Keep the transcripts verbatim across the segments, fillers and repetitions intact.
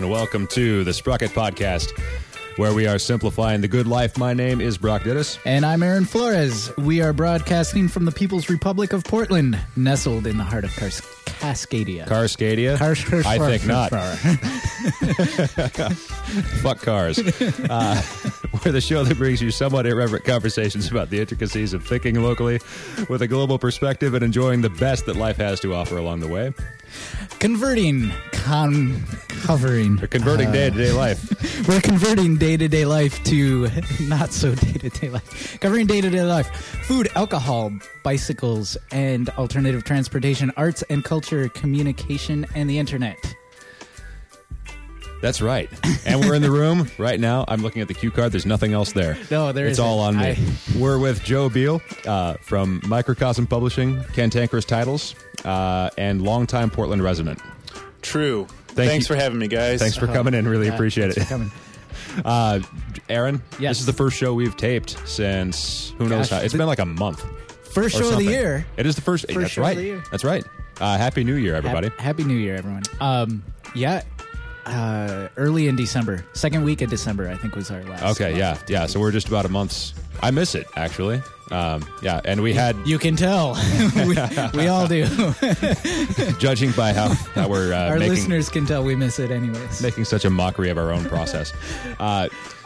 welcome to the Sprocket Podcast, where we are simplifying the good life. My name is Brock Dittus. And I'm Aaron Flores. We are broadcasting from the People's Republic of Portland, nestled in the heart of Cars- Cascadia. Carscadia? Cars- Cars- I think not. Cars- Fuck cars. Uh, we're the show that brings you somewhat irreverent conversations about the intricacies of thinking locally with a global perspective and enjoying the best that life has to offer along the way. Converting, con, covering. We're converting uh, day-to-day life. We're converting day-to-day life to not so day-to-day life. Covering day-to-day life. Food, alcohol, bicycles, and alternative transportation, arts and culture, communication, and the internet. That's right. And we're in the room right now. I'm looking at the cue card. There's nothing else there. No, there It's isn't. all on me. I- We're with Joe Beal uh, from Microcosm Publishing, Cantankerous Titles, uh, and longtime Portland resident. True. Thank Thanks you. for having me, guys. Thanks for coming in. Really Yeah, appreciate thanks it. for coming. Uh, Aaron, Yes. this is the first show we've taped since who knows Gosh, how. It's the- been like a month. First or show of something. the year. It is the first. First that's show of right. the year. That's right. Uh, Happy New Year, everybody. Happy, Happy New Year, everyone. Um, yeah, uh, early in December, second week of December, I think was our last. Okay, yeah, yeah. So we're just about a month's. I miss it actually. Um, yeah, and we had, You can tell. we, we all do. judging by how, how we're uh, Our making listeners can tell we miss it anyways. making such a mockery of our own process. Uh,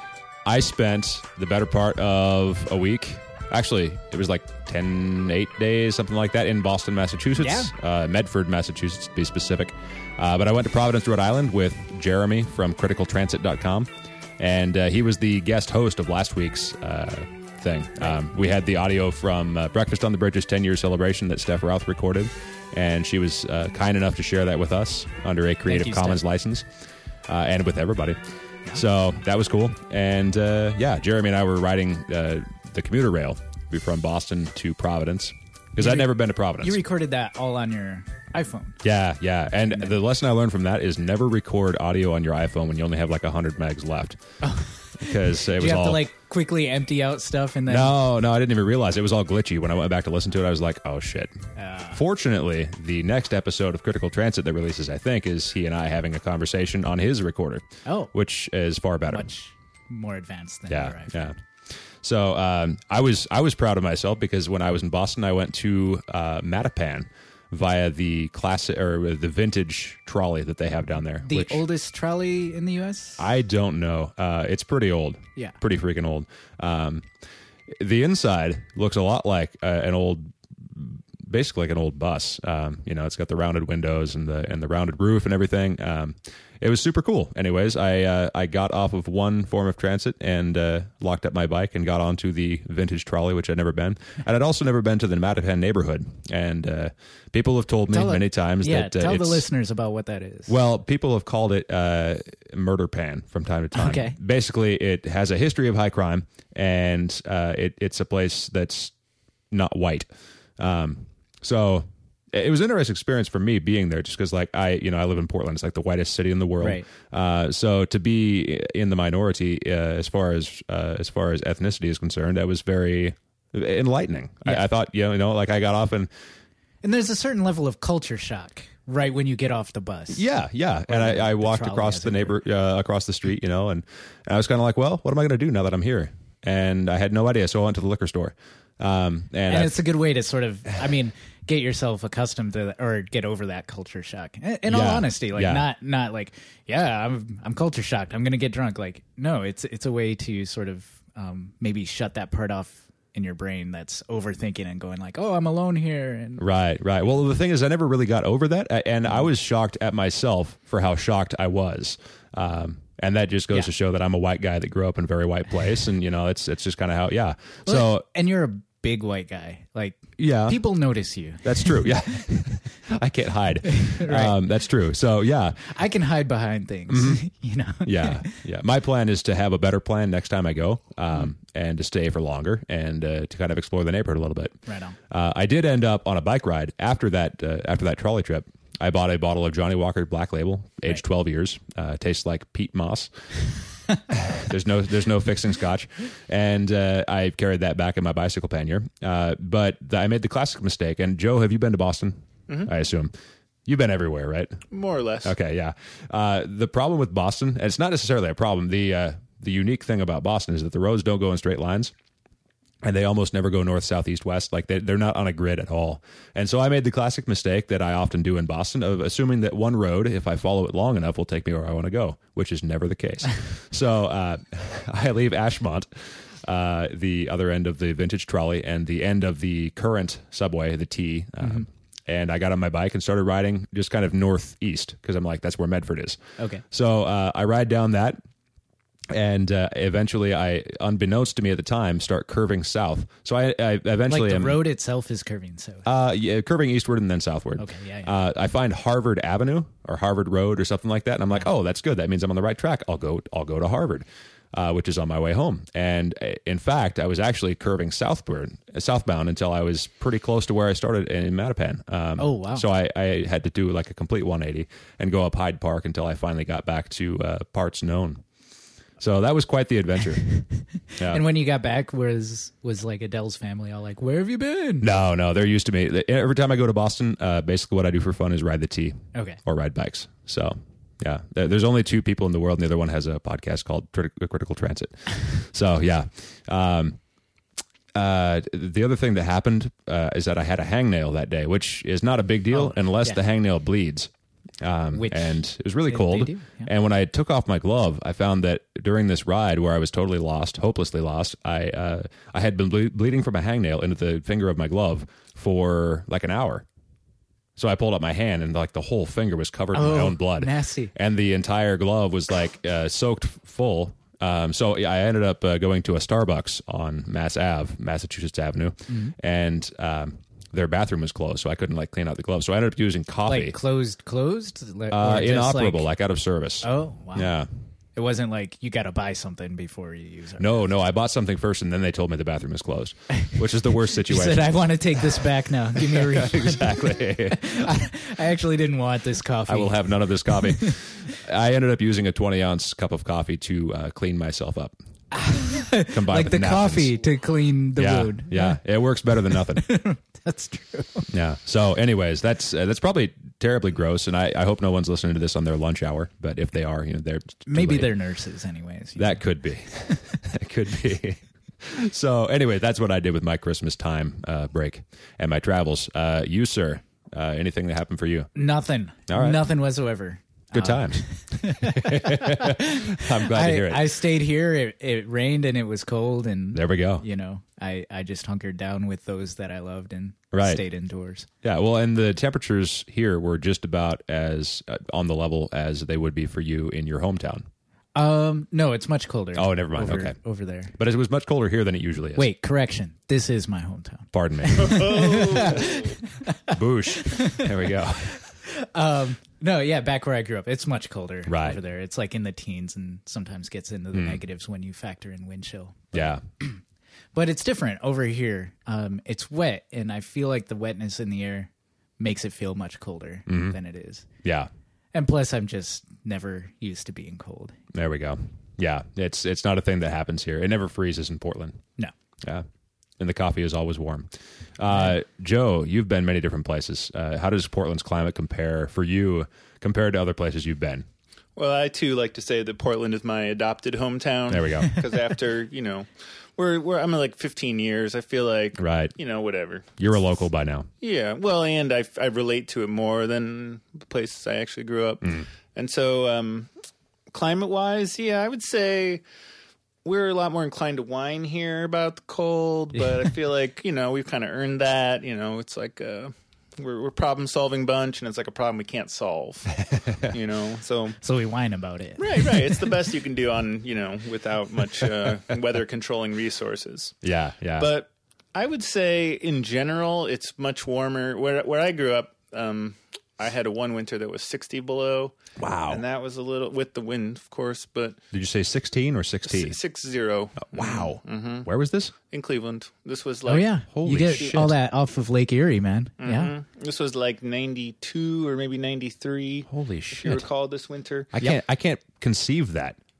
I spent the better part of a week. Actually, it was like ten, eight days, something like that, in Boston, Massachusetts. Uh, Medford, Massachusetts, to be specific. Uh, but I went to Providence, Rhode Island with Jeremy from critical transit dot com. And uh, he was the guest host of last week's uh, thing. Um, we had the audio from uh, Breakfast on the Bridge's ten-year celebration that Steph Routh recorded. And she was uh, kind enough to share that with us under a Creative you, Commons Steph. license uh, and with everybody. So that was cool. And uh, yeah, Jeremy and I were riding uh, the commuter rail from Boston to Providence because You I'd re- never been to Providence. You recorded that all on your iPhone. yeah, yeah. And the lesson I learned from that is never record audio on your iPhone when you only have like one hundred megs left. Because it Did was you have all... to like quickly empty out stuff and then? No, no, I didn't even realize. It was all glitchy. When I went back to listen to it, I was like, oh, shit. Uh, Fortunately, the next episode of Critical Transit that releases, I think, is he and I having a conversation on his recorder. Oh. Which is far better. much more advanced than Yeah, your iPhone. yeah. So um, I was I was proud of myself because when I was in Boston, I went to uh, Mattapan via the classic or the vintage trolley that they have down there. The which oldest trolley in the U S? I don't know. Uh, it's pretty old. Yeah. pretty freaking old. Um, the inside looks a lot like uh, an old. Basically like an old bus. Um, you know, it's got the rounded windows and the and the rounded roof and everything. Um, it was super cool. Anyways, I uh, I got off of one form of transit and uh, locked up my bike and got onto the vintage trolley, which I'd never been. And I'd also never been to the Mattapan neighborhood. And uh, people have told me Tell it- many times yeah, that uh, tell the it's, listeners about what that is. well, people have called it uh, murder pan from time to time. Okay. Basically, it has a history of high crime, and uh, it, it's a place that's not white. Um, so it was an interesting experience for me being there, just because, like, I, you know, I live in Portland. It's like the whitest city in the world. Right. Uh, so to be in the minority uh, as far as uh, as far as ethnicity is concerned, that was very enlightening. Yeah. I, I thought, you know, you know, like I got off and. And there's a certain level of culture shock right when you get off the bus. Yeah, yeah. And I, I the walked trolley, across as the it neighbor, uh, across the street, you know, and, and I was kind of like, well, what am I going to do now that I'm here? And I had no idea, so I went to the liquor store. Um, and And I- it's a good way to sort of, I mean, get yourself accustomed to or get over that culture shock. In, in all Yeah, honesty, like yeah. not not like, yeah, I'm I'm culture shocked. I'm gonna get drunk. Like, no, it's it's a way to sort of um, maybe shut that part off in your brain that's overthinking and going like, oh, I'm alone here. And Right, right. Well, the thing is, I never really got over that, a- and I was shocked at myself for how shocked I was. Um, and that just goes Yeah. to show that I'm a white guy that grew up in a very white place, and you know, it's it's just kind of how, yeah. So and you're a big white guy. Like, yeah, people notice you. that's true. Yeah, I can't hide. Right. Um, that's true. So yeah, I can hide behind things. You know. Mm-hmm. yeah, yeah. My plan is to have a better plan next time I go, um, and to stay for longer and uh, to kind of explore the neighborhood a little bit. Right on. Uh, I did end up on a bike ride after that. Uh, after that trolley trip, I bought a bottle of Johnny Walker Black Label, aged Right. twelve years. Uh, tastes like peat moss. there's no there's no fixing scotch, and uh, I carried that back in my bicycle pannier. Uh, but th- I made the classic mistake. And Joe, have you been to Boston? I assume. You've been everywhere, right? More or less. Okay, yeah. Uh, the problem with Boston, and it's not necessarily a problem. The uh, the unique thing about Boston is that the roads don't go in straight lines, and they almost never go north, south, east, west. Like they, they're not on a grid at all. And so I made the classic mistake that I often do in Boston of assuming that one road, if I follow it long enough, will take me where I want to go, which is never the case. so uh, I leave Ashmont, uh, the other end of the vintage trolley, and the end of the current subway, the T. Um, mm-hmm. And I got on my bike and started riding just kind of northeast because I'm like, that's where Medford is. Okay. So uh, I ride down that. And uh, eventually, I, unbeknownst to me at the time, start curving south. So I, I eventually like the am, road itself is curving south. Uh, yeah, curving eastward and then southward. Okay, yeah, yeah. Uh, I find Harvard Avenue or Harvard Road or something like that, and I'm like, oh, that's good. That means I'm on the right track. I'll go. I'll go to Harvard, uh, which is on my way home. And uh, in fact, I was actually curving southward, uh, southbound until I was pretty close to where I started in Mattapan. Um, oh wow! So I, I had to do like a complete one eighty and go up Hyde Park until I finally got back to uh, parts known. So that was quite the adventure. Yeah. And when you got back, was was like Adele's family all like, "Where have you been?" No, no, they're used to me. Every time I go to Boston, uh, basically what I do for fun is ride the T, okay, or ride bikes. So yeah, there's only two people in the world, and the other one has a podcast called Critical Transit. So yeah. Um, uh, the other thing that happened uh, is that I had a hangnail that day, which is not a big deal oh, unless yeah. the hangnail bleeds. Um, Which and it was really they, cold. they do, yeah. And when I took off my glove, I found that during this ride where I was totally lost, hopelessly lost, I uh, I had been ble- bleeding from a hangnail into the finger of my glove for like an hour. So I pulled up my hand and like the whole finger was covered oh, in my own blood. Nasty. And the entire glove was like uh, soaked full. Um, so I ended up uh, going to a Starbucks on Mass Ave, Massachusetts Avenue, mm-hmm. and um, their bathroom was closed, so I couldn't like clean out the gloves. So I ended up using coffee. Like closed, closed, Or uh, inoperable, like, like out of service. Oh, wow. Yeah. It wasn't like you got to buy something before you use it. No, no, I bought something first, and then they told me the bathroom was closed, which is the worst You situation. said, I want to take this back now. Give me a refund. Exactly. I, I actually didn't want this coffee. I will have none of this coffee. I ended up using a twenty ounce cup of coffee to uh, clean myself up. Combined like with the napkins. coffee to clean the yeah, wound. Yeah, it works better than nothing. That's true. Yeah. So, anyways, that's uh, that's probably terribly gross, and I, I hope no one's listening to this on their lunch hour. But if they are, you know, they're too maybe late. they're nurses, anyways. That know. could be. That could be. So, anyway, that's what I did with my Christmas time uh, break and my travels. Uh, you, sir, uh, anything that happened for you? Nothing. All right. Nothing whatsoever. Good times. I'm glad I, to hear it. I stayed here. It, it rained and it was cold, and there we go. You know, I, I just hunkered down with those that I loved and right. stayed indoors. Yeah, well, and the temperatures here were just about as uh, on the level as they would be for you in your hometown. Um, no, it's much colder. Oh, never mind. Over, okay, over there. But it was much colder here than it usually is. Wait, correction. This is my hometown. Pardon me. Boosh. There we go. Um, no, yeah, back where I grew up, it's much colder right. over there. It's like in the teens and sometimes gets into the mm. negatives when you factor in wind chill. But, yeah. But it's different over here. Um, it's wet, and I feel like the wetness in the air makes it feel much colder mm-hmm. than it is. Yeah. And plus, I'm just never used to being cold. There we go. Yeah, it's it's not a thing that happens here. It never freezes in Portland. No. Yeah. And the coffee is always warm. Uh, Joe, you've been many different places. Uh, how does Portland's climate compare for you compared to other places you've been? Well, I too like to say that Portland is my adopted hometown. There we go. Because after, you know, we're we're I'm in like fifteen years. I feel like, right. you know, whatever. You're a local by now. Yeah. Well, and I, I relate to it more than the places I actually grew up. Mm. And so um, climate-wise, yeah, I would say we're a lot more inclined to whine here about the cold, but I feel like, you know, we've kind of earned that. You know, it's like a, we're we're problem-solving bunch, and it's like a problem we can't solve, you know. So so we whine about it. Right, right. It's the best you can do on, you know, without much uh, weather-controlling resources. Yeah, yeah. But I would say, in general, it's much warmer. Where where I grew up, um, I had a one winter that was sixty below. Wow. And that was a little, with the wind, of course, but... Did you say sixteen or sixteen? Six zero. Oh, wow. Mm-hmm. Where was this? In Cleveland. This was like... Oh, yeah. Holy you get shit. all that off of Lake Erie, man. Mm-hmm. Yeah. This was like ninety-two or maybe ninety-three. Holy If shit. you recall this winter. I can't, I can't conceive that.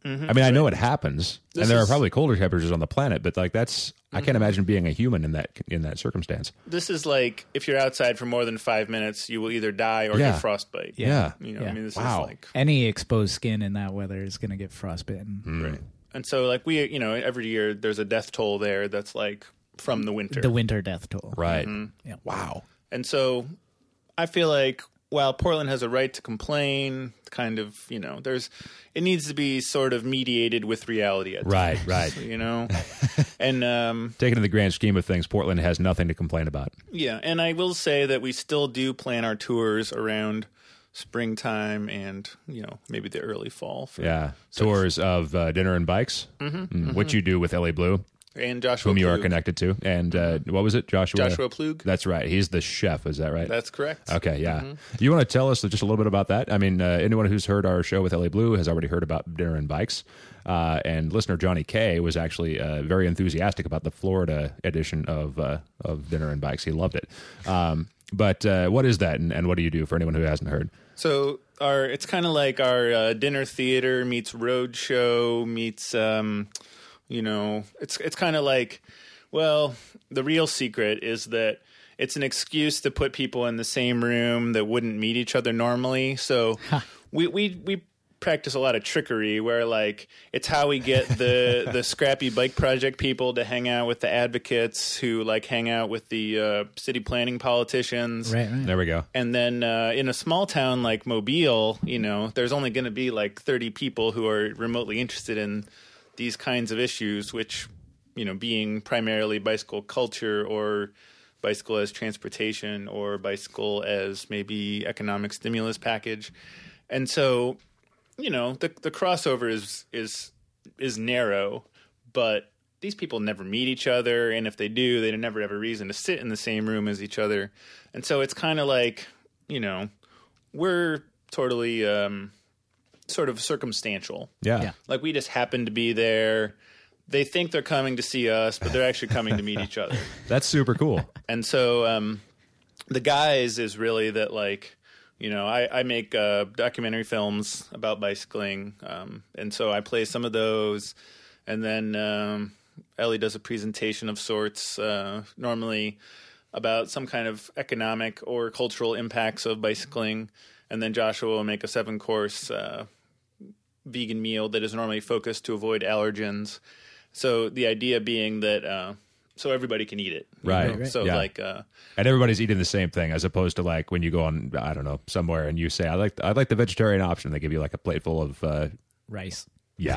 Mm-hmm. I mean, I know it happens, This and there is- are probably colder temperatures on the planet, but like that's I can't imagine being a human in that in that circumstance. This is like if you're outside for more than five minutes, you will either die or Yeah. get frostbite. Yeah. You know, Yeah. I mean, this Wow. is like, Any exposed skin in that weather is going to get frostbitten. Mm. and so like we, you know, every year there's a death toll there that's like from the winter. The winter death toll. Right. Yeah. Wow. And so I feel like while Portland has a right to complain, kind of, you know, there's, it needs to be sort of mediated with reality at Right, times, right. you know? And, um, Taken in the grand scheme of things, Portland has nothing to complain about. yeah, and I will say that we still do plan our tours around springtime and, you know, maybe the early fall. For, Yeah. Tours of uh, Dinner and Bikes, mm-hmm, which you do with Ellie Blue, And Joshua whom you are Plug. connected to. And uh, what was it? Joshua? Joshua Plug. That's right. He's the chef. Is that right? That's correct. Okay, yeah. You want to tell us just a little bit about that? I mean, uh, anyone who's heard our show with Ellie Blue has already heard about Dinner and Bikes. Uh, and listener Johnny K was actually uh, very enthusiastic about the Florida edition of uh, of Dinner and Bikes. He loved it. Um, but uh, what is that, and, and what do you do for anyone who hasn't heard? So our it's kind of like our uh, dinner theater meets road show meets um, you know it's it's kind of like, well, the real secret is that it's an excuse to put people in the same room that wouldn't meet each other normally. So we we we practice a lot of trickery where like it's how we get the the scrappy bike project people to hang out with the advocates who like hang out with the uh, city planning politicians. Right, right. There we go. And then uh, in a small town like Mobile, you know, there's only going to be like thirty people who are remotely interested in these kinds of issues, which, you know, being primarily bicycle culture or bicycle as transportation or bicycle as maybe economic stimulus package. And so, you know, the the crossover is is is narrow, but these people never meet each other, and if they do, they never have a reason to sit in the same room as each other. And so it's kind of like, you know, we're totally um, sort of circumstantial. Yeah. Yeah. Like we just happen to be there. They think they're coming to see us, but they're actually coming to meet each other. That's super cool. And so um, the guys is really that, like, you know, I, I make uh, documentary films about bicycling, um, and so I play some of those, and then um, Ellie does a presentation of sorts, uh, normally about some kind of economic or cultural impacts of bicycling, and then Joshua will make a seven-course uh, vegan meal that is normally focused to avoid allergens. So the idea being that uh, so everybody can eat it, you Right, know? right. So Yeah. like. Uh, And everybody's eating the same thing, as opposed to like when you go on, I don't know, somewhere and you say, I like, I like the vegetarian option. They give you like a plate full of, uh, Rice. yeah,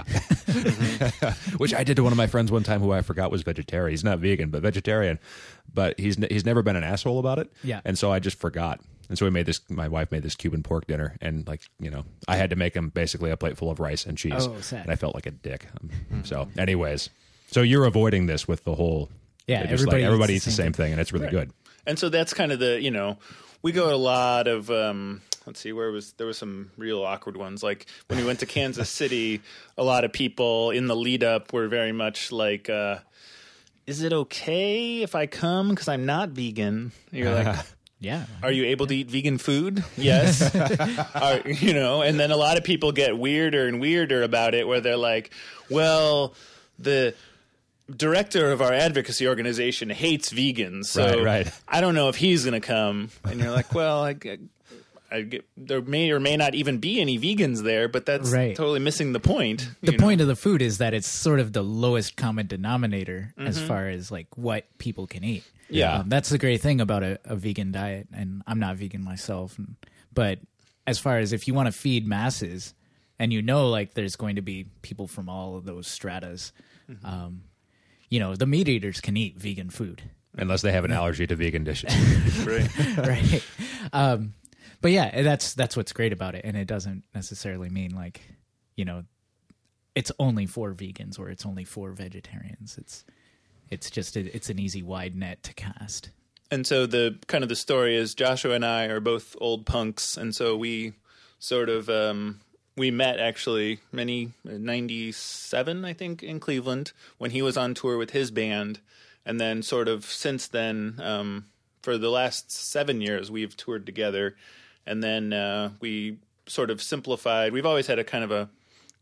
which I did to one of my friends one time who I forgot was vegetarian. He's not vegan, but vegetarian, but he's he's never been an asshole about it. Yeah. And so I just forgot. And so we made this, my wife made this Cuban pork dinner, and like, you know, I had to make him basically a plate full of rice and cheese. Oh, sad. And I felt like a dick. Um, So anyways, so you're avoiding this with the whole, Yeah, just everybody like, everybody eats eats the the same same thing, and it's really Right. good. And so that's kind of the, you know, we go to a lot of, um, let's see, where was, there was some real awkward ones. Like when we went to Kansas City, a lot of people in the lead up were very much like, uh, is it okay if I come? Because I'm not vegan. And you're like, Yeah. are you able to eat vegan food? Yes. Are, you know, and then a lot of people get weirder and weirder about it where they're like, well, the director of our advocacy organization hates vegans, so Right, right. I don't know if he's going to come. And you're like, well, I, get- I get, there may or may not even be any vegans there, but that's Right. totally missing the point. The you know? point of the food is that it's sort of the lowest common denominator as Mm-hmm. far as like what people can eat. Yeah. Um, that's the great thing about a, a vegan diet, and I'm not vegan myself. And, but as far as if you want to feed masses, and you know, like there's going to be people from all of those stratas, Mm-hmm. um, you know, the meat eaters can eat vegan food. Unless they have an allergy to vegan dishes. Right. Right. Um, but yeah, that's that's what's great about it, and it doesn't necessarily mean like, you know, it's only for vegans or it's only for vegetarians. It's it's just a, it's an easy wide net to cast. And so the kind of the story is Joshua and I are both old punks, and so we sort of um, we met actually many ninety-seven, I think, in Cleveland when he was on tour with his band, and then sort of since then, um, for the last seven years, we've toured together, and then uh, we sort of simplified. We've always had a kind of a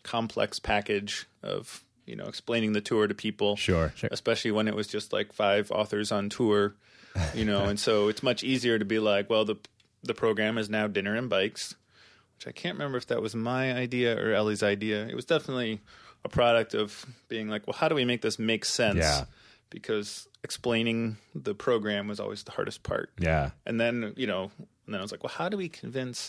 complex package of, you know, explaining the tour to people. Sure, sure. Especially when it was just like five authors on tour, you know, and so it's much easier to be like, well, the the program is now dinner and bikes, which I can't remember if that was my idea or Ellie's idea. It was definitely a product of being like, well, how do we make this make sense? Yeah. Because explaining the program was always the hardest part. Yeah. And then, you know, and then I was like, well, how do we convince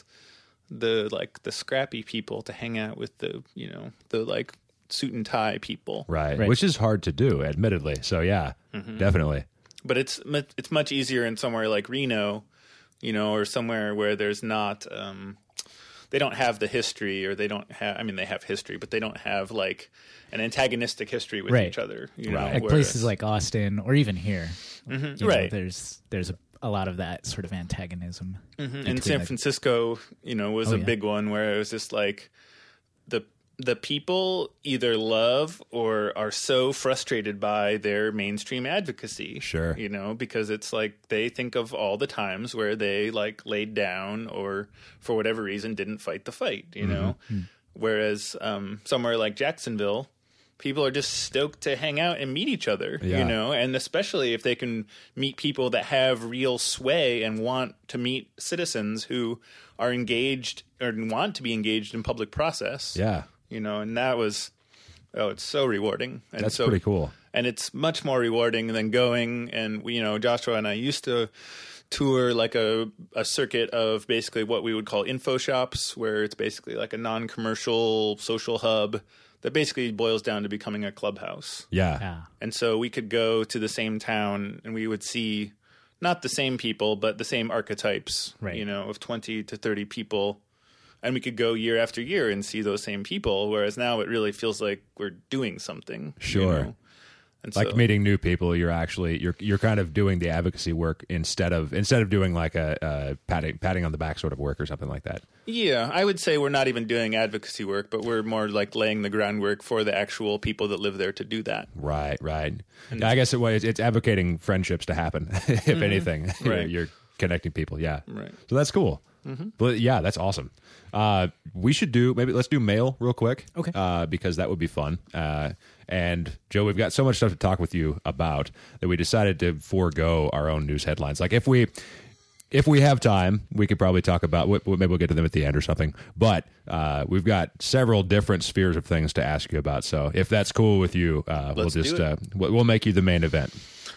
the like the scrappy people to hang out with the, you know, the like suit and tie people. Right. Right. Which is hard to do, admittedly. So yeah, Mm-hmm. definitely. But it's mu- it's much easier in somewhere like Reno, you know, or somewhere where there's not um they don't have the history, or they don't have I mean they have history, but they don't have like an antagonistic history with Right. each other, you Right. know. Like whereas- places like Austin or even here, you know, right. there's there's a, a lot of that sort of antagonism. Mhm. And between San the- Francisco, you know, was Oh, a yeah. big one where it was just like the the people either love or are so frustrated by their mainstream advocacy. Sure. You know, because it's like they think of all the times where they like laid down or for whatever reason didn't fight the fight, you know. Mm-hmm. Whereas um, somewhere like Jacksonville, people are just stoked to hang out and meet each other, Yeah. you know, and especially if they can meet people that have real sway and want to meet citizens who are engaged or want to be engaged in public process. Yeah. You know, and that was, oh, it's so rewarding. And That's so, pretty cool. And it's much more rewarding than going and, you know, Joshua and I used to tour like a, a circuit of basically what we would call info shops, where it's basically like a non-commercial social hub that basically boils down to becoming a clubhouse. Yeah. Yeah. And so we could go to the same town and we would see not the same people, but the same archetypes, Right. you know, of twenty to thirty people. And we could go year after year and see those same people, whereas now it really feels like we're doing something. you Sure. know? And Like so, meeting new people, you're actually you're you're kind of doing the advocacy work instead of instead of doing like a, a patting patting on the back sort of work or something like that. yeah, I would say we're not even doing advocacy work, but we're more like laying the groundwork for the actual people that live there to do that. Right, right. I guess it was it's advocating friendships to happen, if anything. Right. You're connecting people, yeah. Right. So that's cool. But yeah, that's awesome. Uh, we should do maybe let's do mail real quick, Okay. Uh, because that would be fun. Uh, and Joe, we've got so much stuff to talk with you about that we decided to forego our own news headlines. Like if we if we have time, we could probably talk about. Maybe we'll get to them at the end or something. But uh, we've got several different spheres of things to ask you about. So if that's cool with you, uh, we'll Let's do just it. uh, we'll we'll make you the main event,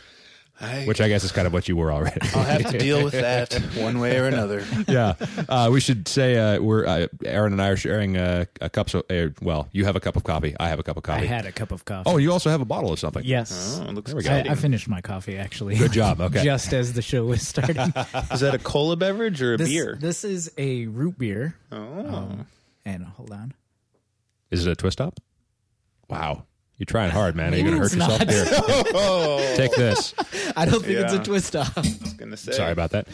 I, which I guess is kind of what you were already. I'll have to deal with that one way or another. Yeah, uh, we should say uh, we're uh, Aaron and I are sharing uh, a cup. So, uh, well, you have a cup of coffee. I have a cup of I coffee. had a cup of coffee. Oh, you also have a bottle of something. yes. Oh, it looks There we go. I, exciting. I finished my coffee actually. Good job. Okay. Just as the show was starting. Is that a cola beverage or a this, beer? This is a root beer. Oh. Um, and hold on. Is it a twist top? Wow, you're trying hard, man. Are you going to hurt Maybe yourself? it's Here, oh, take this. I don't think it's a Yeah. twist off. I was gonna say. Sorry about that.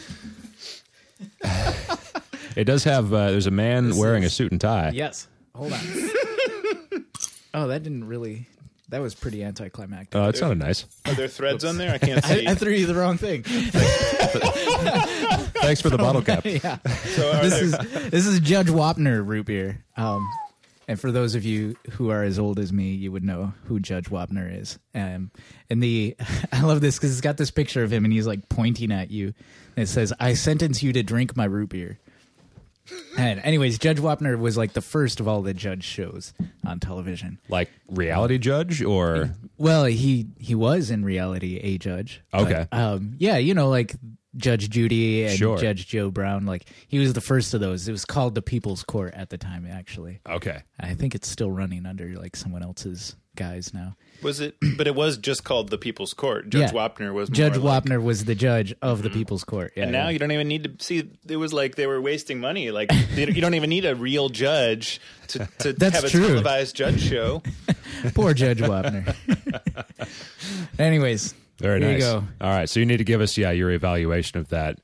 It does have. Uh, there's a man This wearing is- a suit and tie. Yes. Hold on. Oh, that didn't really. That was pretty anticlimactic. Uh, it sounded nice. Are there threads on there? I can't see. I, I threw you the wrong thing. Thanks for the bottle cap. yeah. so are This there, is this is Judge Wapner root beer. Um, and for those of you who are as old as me, you would know who Judge Wapner is. Um, and the I love this because it's got this picture of him and he's like pointing at you. And it says, "I sentence you to drink my root beer." And anyways, Judge Wapner was like the first of all the judge shows on television. Like reality judge or Well, he he was in reality a judge. Okay. But, um, yeah, you know, like Judge Judy and Sure. Judge Joe Brown. Like he was the first of those. It was called the People's Court at the time. Actually, okay. I think it's still running under like someone else's guise now. was it? But it was just called the People's Court. Judge Yeah. Wapner was Judge more like- Wapner was the judge of the People's Court. Yeah, And now yeah. you don't even need to see. It was like they were wasting money. Like they, you don't even need a real judge to, to That's have a true. televised judge show. Poor Judge Wapner. Anyways, Very here nice. you go. All right. So you need to give us yeah your evaluation of that.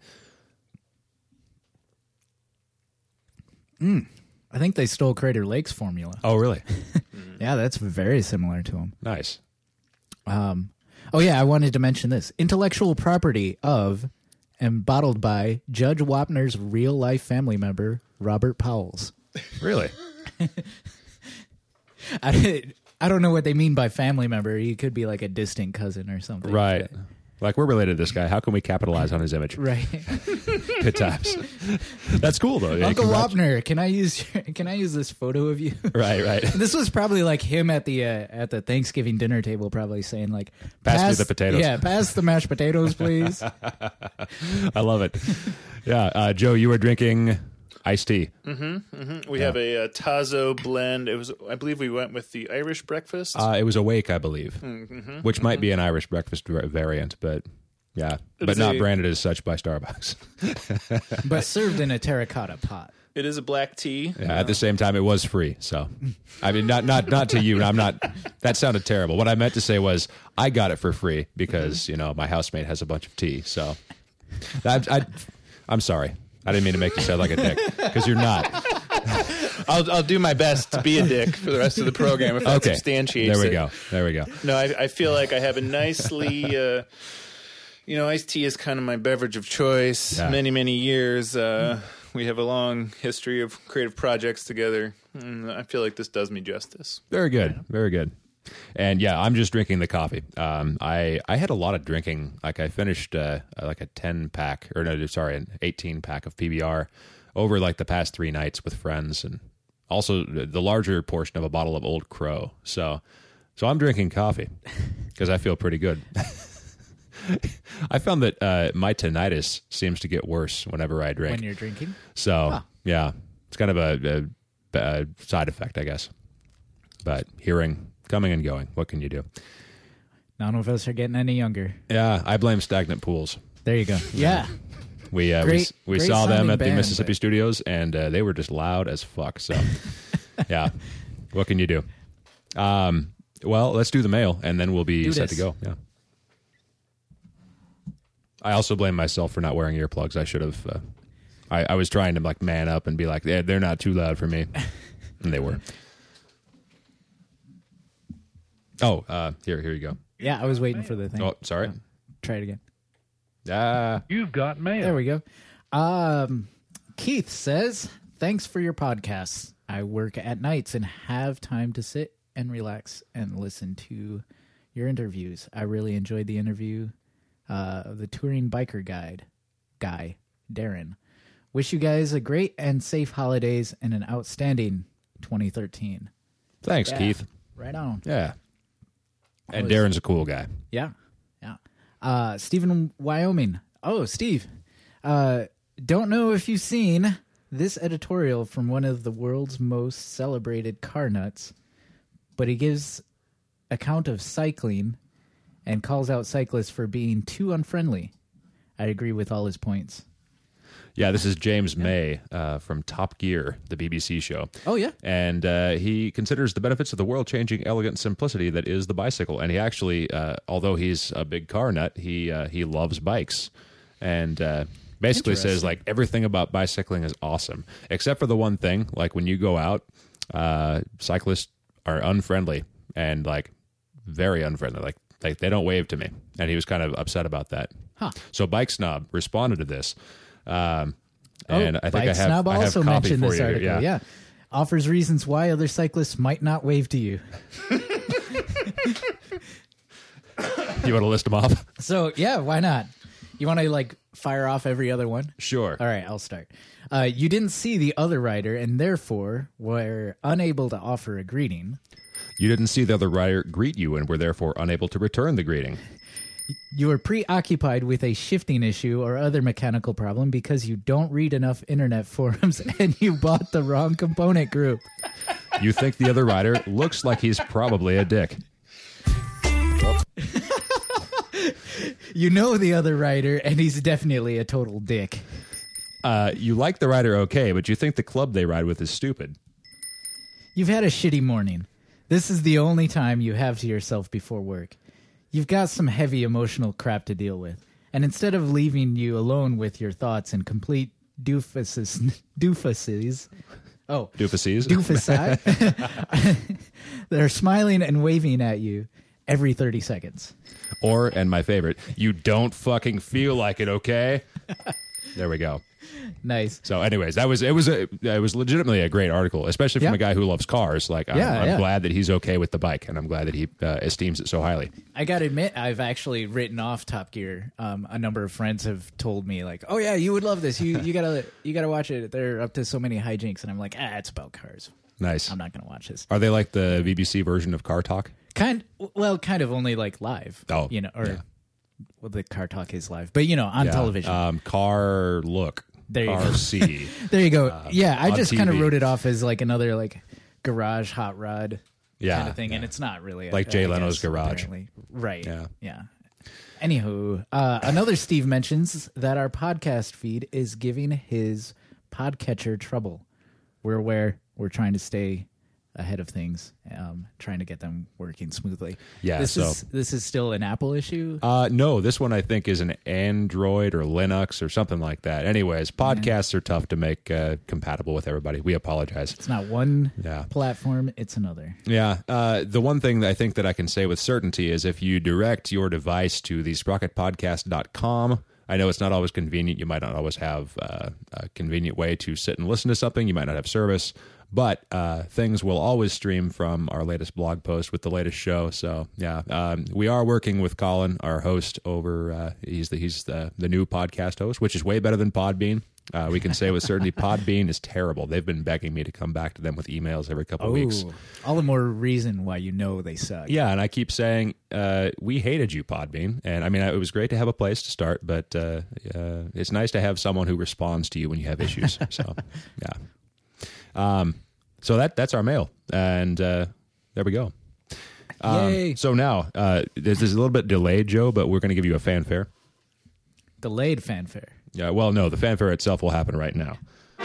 I think they stole Crater Lake's formula. Oh, really? Yeah, that's very similar to him. Nice. Um, oh yeah, I wanted to mention this intellectual property of and bottled by Judge Wapner's real life family member Robert Powell's. Really? I, I don't know what they mean by family member. He could be like a distant cousin or something. Right. Like, we're related to this guy. How can we capitalize on his image? Right. Good times. That's cool, though. Yeah, Uncle congrats. Wapner, can I use your, can I use this photo of you? Right, right. This was probably like him at the uh, at the Thanksgiving dinner table, probably saying like, Pass me the potatoes." Yeah, pass the mashed potatoes, please. I love it. Yeah. Uh, Joe, you were drinking iced tea. Mm-hmm, mm-hmm. We yeah. have a, a Tazo blend. It was, I believe, we went with the Irish breakfast. Uh, it was Awake, I believe, mm-hmm, which mm-hmm. might be an Irish breakfast variant, but yeah, It's but not a, branded as such by Starbucks. But served in a terracotta pot. It is a black tea. Yeah, at the same time, it was free. So, I mean, not not not to you. I'm not. That sounded terrible. What I meant to say was, I got it for free because mm-hmm. you know my housemate has a bunch of tea. So, I, I, I'm sorry. I didn't mean to make you sound like a dick because you're not. I'll I'll do my best to be a dick for the rest of the program if that okay. substantiates There we it. go. There we go. No, I, I feel like I have a nicely, uh, you know, iced tea is kind of my beverage of choice. Yeah. Many, many years. Uh, we have a long history of creative projects together. And I feel like this does me justice. Very good. Very good. And yeah, I'm just drinking the coffee. Um, I I had a lot of drinking. Like I finished uh, like a ten pack, or no, sorry, an eighteen pack of P B R over like the past three nights with friends, and also the larger portion of a bottle of Old Crow. So, so I'm drinking coffee because I feel pretty good. I found that uh, my tinnitus seems to get worse whenever I drink. When you're drinking? So Huh. yeah, it's kind of a, a, a side effect, I guess. But hearing. Coming and going. What can you do? None of us are getting any younger. Yeah, I blame stagnant pools. There you go. Yeah. We uh, Great- we, we great saw them sounding at the band, Mississippi but- studios, and uh, they were just loud as fuck. So, yeah, what can you do? Um, well, let's do the mail, and then we'll be Do set this. to go. Yeah. I also blame myself for not wearing earplugs. I should have. Uh, I, I was trying to like man up and be like, yeah, they're not too loud for me, and they were. Oh, uh, here, here you go. Yeah, I was waiting for the thing. Oh, sorry. Oh, try it again. Ah, You've got mail. There we go. Um, Keith says, thanks for your podcasts. I work at nights and have time to sit and relax and listen to your interviews. I really enjoyed the interview uh, of the touring biker guide guy, Darren. Wish you guys a great and safe holidays and an outstanding twenty thirteen. thanks, Yeah. Keith. Right on. Yeah. And was- Darren's a cool guy. Yeah, yeah. Uh, Stephen, Wyoming. Oh, Steve. Uh, don't know if you've seen this editorial from one of the world's most celebrated car nuts, but he gives account of cycling and calls out cyclists for being too unfriendly. I agree with all his points. Yeah, this is James May uh, from Top Gear, the B B C show. Oh, yeah? And uh, he considers the benefits of the world-changing elegant simplicity that is the bicycle. And he actually, uh, although he's a big car nut, he uh, he loves bikes. And uh, basically says, like, everything about bicycling is awesome, except for the one thing, like when you go out, uh, cyclists are unfriendly and, like, very unfriendly. Like, they, they don't wave to me. And he was kind of upset about that. Huh. So Bike Snob responded to this. Um, Oh, and I think Bike I have, Snob I have also copy mentioned for this you. article. Yeah. Yeah. Offers reasons why other cyclists might not wave to you. You want to list them off? So, yeah, why not? You want to, like, fire off every other one? Sure. All right, I'll start. Uh, you didn't see the other rider and therefore were unable to offer a greeting. You didn't see the other rider greet you and were therefore unable to return the greeting. You were preoccupied with a shifting issue or other mechanical problem because you don't read enough internet forums and you bought the wrong component group. You think the other rider looks like he's probably a dick. You know the other rider and he's definitely a total dick. Uh, you like the rider okay, but you think the club they ride with is stupid. You've had a shitty morning. This is the only time you have to yourself before work. You've got some heavy emotional crap to deal with. And instead of leaving you alone with your thoughts and complete doofuses, doofuses, oh, Doofuses. doofusai, they're smiling and waving at you every thirty seconds. Or, and my favorite, you don't fucking feel like it, okay? There we go. Nice. So, anyways, that was it was a it was legitimately a great article, especially from Yeah. a guy who loves cars. Like, I'm, Yeah, I'm yeah. glad that he's okay with the bike, and I'm glad that he uh, esteems it so highly. I gotta admit, I've actually written off Top Gear. Um, a number of friends have told me, like, "Oh yeah, you would love this. You you gotta you gotta watch it. They're up to so many hijinks." And I'm like, "Ah, it's about cars. Nice. I'm not gonna watch this." Are they like the B B C version of Car Talk? Kind well, kind of only like live. Oh, you know, or yeah. well, the Car Talk is live, but you know, on Yeah. television. Um, car Look. There you car go. See. there you go. yeah, I on just kind of T V. wrote it off as like another like garage hot rod Yeah. kind of thing, and yeah. it's not really Like I- Jay I Leno's guess, garage. apparently. Right? Yeah. yeah. Anywho, uh, another Steve mentions that our podcast feed is giving his podcatcher trouble. We're aware. We're trying to stay ahead of things, um, trying to get them working smoothly. Yeah, this so- is this is still an Apple issue. Uh, no, this one I think is an Android or Linux or something like that. Anyways, podcasts are tough to make uh, compatible with everybody. We apologize. It's not one Yeah. platform; it's another. Yeah. Uh, the one thing that I think that I can say with certainty is if you direct your device to the sprocket podcast dot com, I know it's not always convenient. You might not always have uh, a convenient way to sit and listen to something. You might not have service. But uh, things will always stream from our latest blog post with the latest show. So yeah, um, we are working with Colin, our host over. Uh, he's the he's the, the new podcast host, which is way better than Podbean. Uh, we can say with certainty, Podbean is terrible. They've been begging me to come back to them with emails every couple of weeks. Oh, all the more reason why you know they suck. Yeah, and I keep saying uh, we hated you, Podbean, and I mean it was great to have a place to start, but uh, uh, it's nice to have someone who responds to you when you have issues. So yeah. Um, so that that's our mail, and uh, there we go. Um, Yay. So now uh, this is a little bit delayed, Joe, but we're going to give you a fanfare. Delayed fanfare. Yeah, well, no, the fanfare itself will happen right now.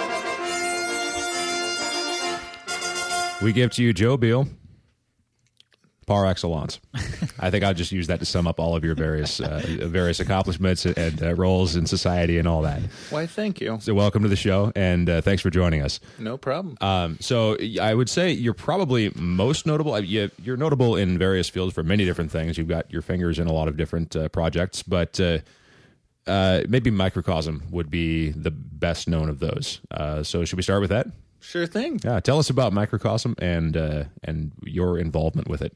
We give to you Joe Beal, par excellence. I think I'll just use that to sum up all of your various uh, various accomplishments and uh, roles in society and all that. Why, thank you. So welcome to the show, and uh, thanks for joining us. No problem. Um, so I would say you're probably most notable. uh, you- You're notable in various fields for many different things. You've got your fingers in a lot of different uh, projects, but uh, uh, maybe Microcosm would be the best known of those. Uh, so should we start with that? Sure thing. Yeah, tell us about Microcosm and uh, and your involvement with it.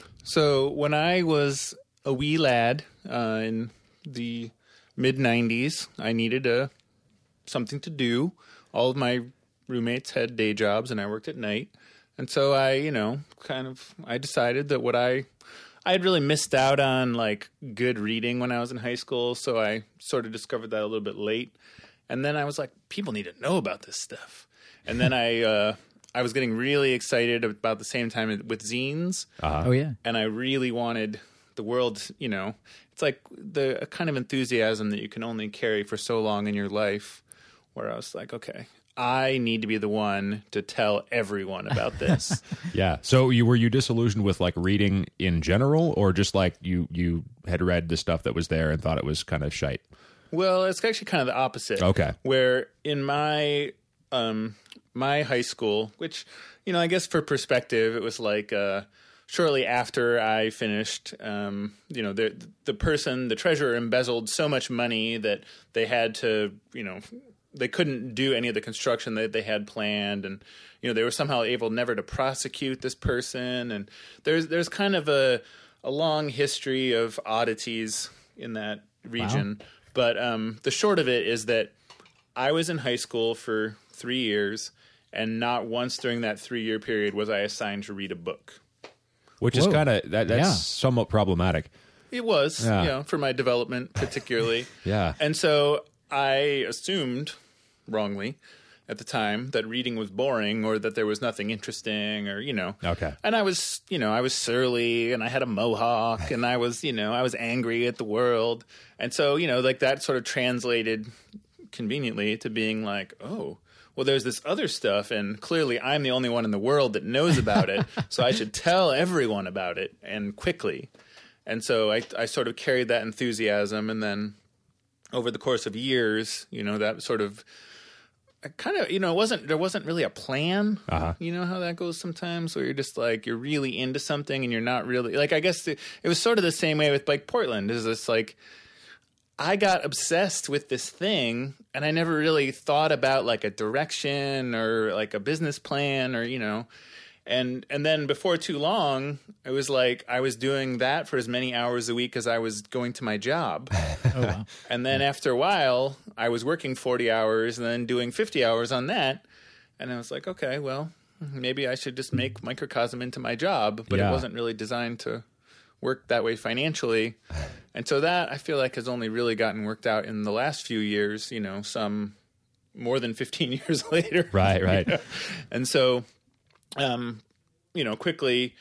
So when I was a wee lad uh, in the mid nineties, I needed a something to do. All of my roommates had day jobs, and I worked at night. And so I, you know, kind of I decided that what I I had really missed out on like good reading when I was in high school, so I sort of discovered that a little bit late. And then I was like, people need to know about this stuff. And then I uh, I was getting really excited about the same time with zines. Uh-huh. Oh yeah. And I really wanted the world, you know, it's like the a kind of enthusiasm that you can only carry for so long in your life, where I was like, okay, I need to be the one to tell everyone about this. Yeah. So you were you disillusioned with like reading in general, or just like you you had read the stuff that was there and thought it was kind of shite? Well, it's actually kind of the opposite. Okay. Where in my um my high school, which, you know, I guess for perspective, it was like uh shortly after I finished, um, you know, the the person, the treasurer embezzled so much money that they had to, you know, they couldn't do any of the construction that they had planned, and you know they were somehow able never to prosecute this person. And there's there's kind of a a long history of oddities in that region. Wow. But um, the short of it is that I was in high school for three years, and not once during that three year period was I assigned to read a book. Which Whoa. is kind of that, that's Yeah. somewhat problematic. It was, Yeah. you know, for my development particularly. Yeah. And so I assumed, wrongly, at the time, that reading was boring or that there was nothing interesting or, you know. Okay. And I was, you know, I was surly and I had a mohawk and I was, you know, I was angry at the world. And so, you know, like that sort of translated conveniently to being like, oh, well, there's this other stuff, and clearly I'm the only one in the world that knows about it, so I should tell everyone about it, and quickly. And so I, I sort of carried that enthusiasm, and then over the course of years, you know, that sort of kind of, you know, it wasn't there wasn't really a plan. Uh-huh. You know how that goes sometimes, where you're just like you're really into something, and you're not really like. I guess the, it was sort of the same way with like Portland. Is this like I got obsessed with this thing, and I never really thought about like a direction or like a business plan or, you know, and and then before too long, it was like I was doing that for as many hours a week as I was going to my job. Oh, wow. And then after a while, I was working forty hours and then doing fifty hours on that. And I was like, okay, well, maybe I should just make Microcosm into my job, but Yeah. it wasn't really designed to work that way financially. And so that I feel like has only really gotten worked out in the last few years, you know, some more than fifteen years later. Right, right. You know? And so, um, you know, quickly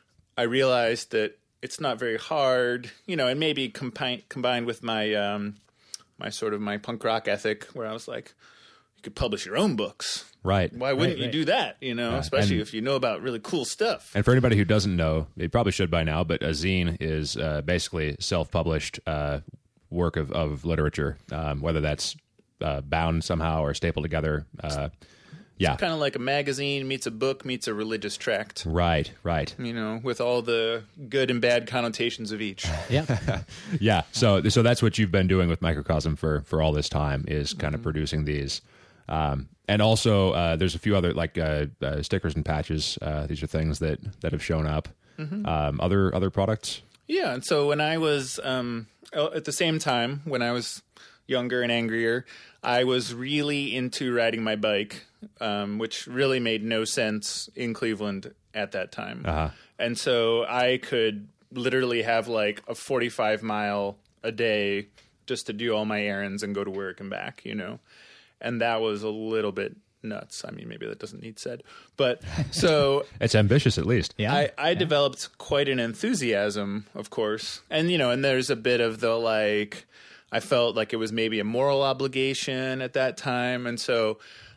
I realized that it's not very hard, you know, and maybe compi- combined with my, um, my sort of my punk rock ethic where I was like, you could publish your own books. Right. Why wouldn't Right, you right. do that? You know, Yeah, especially and- if you know about really cool stuff. And for anybody who doesn't know, they probably should by now, but a zine is uh, basically self-published uh, work of, of literature, um, whether that's uh, bound somehow or stapled together. Uh, yeah. Kind of like a magazine meets a book meets a religious tract, Right, right. you know, with all the good and bad connotations of each. Yeah. Yeah. So so that's what you've been doing with Microcosm for, for all this time is kind of Mm-hmm. producing these. Um, and also uh, there's a few other like uh, uh, stickers and patches. Uh, these are things that, that have shown up. Mm-hmm. Um, other other products? Yeah, and so when I was um, at the same time when I was younger and angrier, I was really into riding my bike, um, which really made no sense in Cleveland at that time. Uh-huh. And so I could literally have like a forty-five mile a day just to do all my errands and go to work and back, you know. And that was a little bit nuts. I mean, maybe that doesn't need said. But so It's ambitious at least. Yeah. I, I developed quite an enthusiasm, of course. And, you know, and there's a bit of the like, I felt like it was maybe a moral obligation at that time. And so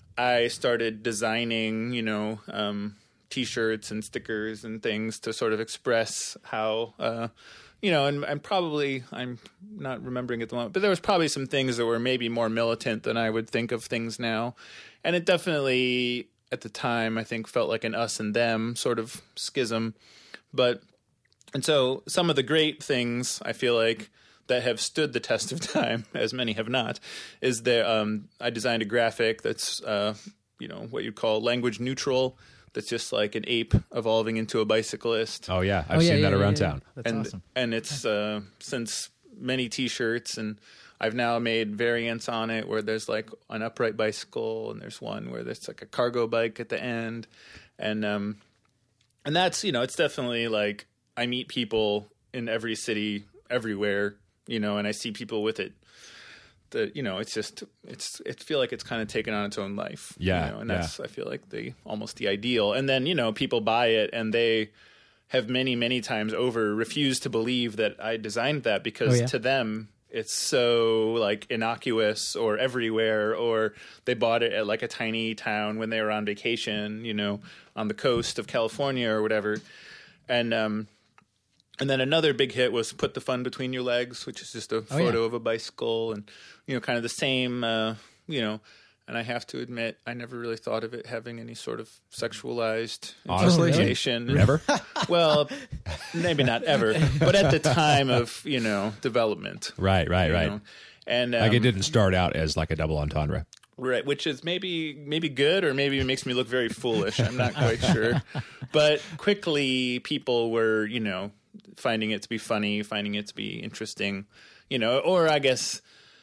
I started designing, you know, um, T-shirts and stickers and things to sort of express how, uh, you know, and, and probably, I'm not remembering at the moment, but there was probably some things that were maybe more militant than I would think of things now. And it definitely, at the time, I think felt like an us and them sort of schism. But, and so some of the great things I feel like that have stood the test of time, as many have not, is that um, I designed a graphic that's, uh, you know, what you'd call language neutral. That's just like an ape evolving into a bicyclist. Oh, yeah. I've Oh, yeah, seen yeah, that yeah, around yeah. town. That's and awesome. and it's uh, since many T-shirts, and I've now made variants on it where there's like an upright bicycle, and there's one where there's like a cargo bike at the end, and um, and that's, you know, it's definitely like I meet people in every city, everywhere, you know, and I see people with it. That, you know, it's just it's it feel like it's kind of taken on its own life. Yeah, you know, and yeah. that's I feel like the almost the ideal. And then, you know, people buy it and they have many many times over refused to believe that I designed that because Oh, yeah? to them it's so like innocuous or everywhere, or they bought it at like a tiny town when they were on vacation, you know, on the coast of California or whatever. And um and then another big hit was Put the Fun Between Your Legs, which is just a Oh, yeah. photo of a bicycle and, you know, kind of the same, uh, you know, and I have to admit, I never really thought of it having any sort of sexualized Honestly? interpretation. Never? Well, maybe not ever, but at the time of, you know, development. Right, right, you right. know. And um, Like it didn't start out as like a double entendre. right, which is maybe maybe good, or maybe it makes me look very foolish. I'm not quite sure. But quickly, people were, you know, finding it to be funny, finding it to be interesting, you know, or I guess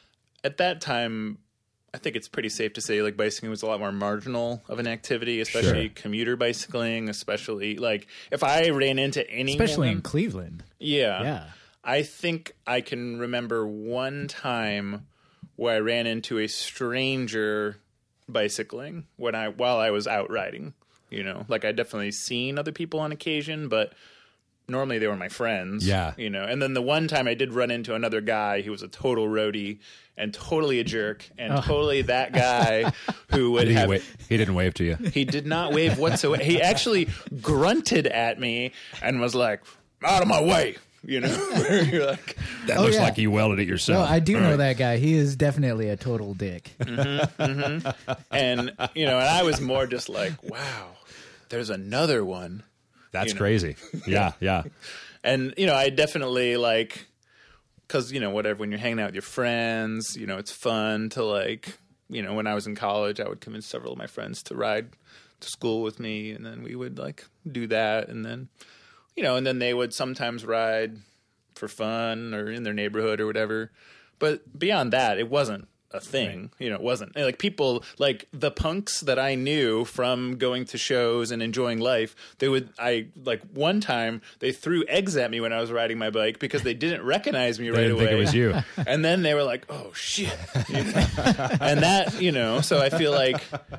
at that time, I think it's pretty safe to say like bicycling was a lot more marginal of an activity, especially Sure. commuter bicycling, especially like if I ran into anyone. Especially in Cleveland. Yeah. Yeah. I think I can remember one time where I ran into a stranger bicycling when I while I was out riding. You know, like I definitely seen other people on occasion, but normally they were my friends. Yeah. You know, and then the one time I did run into another guy who was a total roadie and totally a jerk and totally that guy who would Did he, have wa- he didn't wave to you. he did not wave whatsoever. He actually grunted at me and was like, "Out of my way." You know, where you're like, That Oh, looks yeah. like you welded it No, yourself. I do know that guy. He is definitely a total dick. and you know, and I was more just like, wow, there's another one. That's you know. crazy. Yeah, yeah. And you know, I definitely like because, you know, whatever, when you're hanging out with your friends, you know, it's fun to like, you know, when I was in college, I would convince several of my friends to ride to school with me, and then we would like do that, and then, you know, and then they would sometimes ride for fun or in their neighborhood or whatever. But beyond that, it wasn't a thing. Right. You know, it wasn't like people like the punks that I knew from going to shows and enjoying life. They would, I like one time they threw eggs at me when I was riding my bike because they didn't recognize me They right didn't away. think it was you. And then they were like, "Oh shit!" And that, you know, so I feel like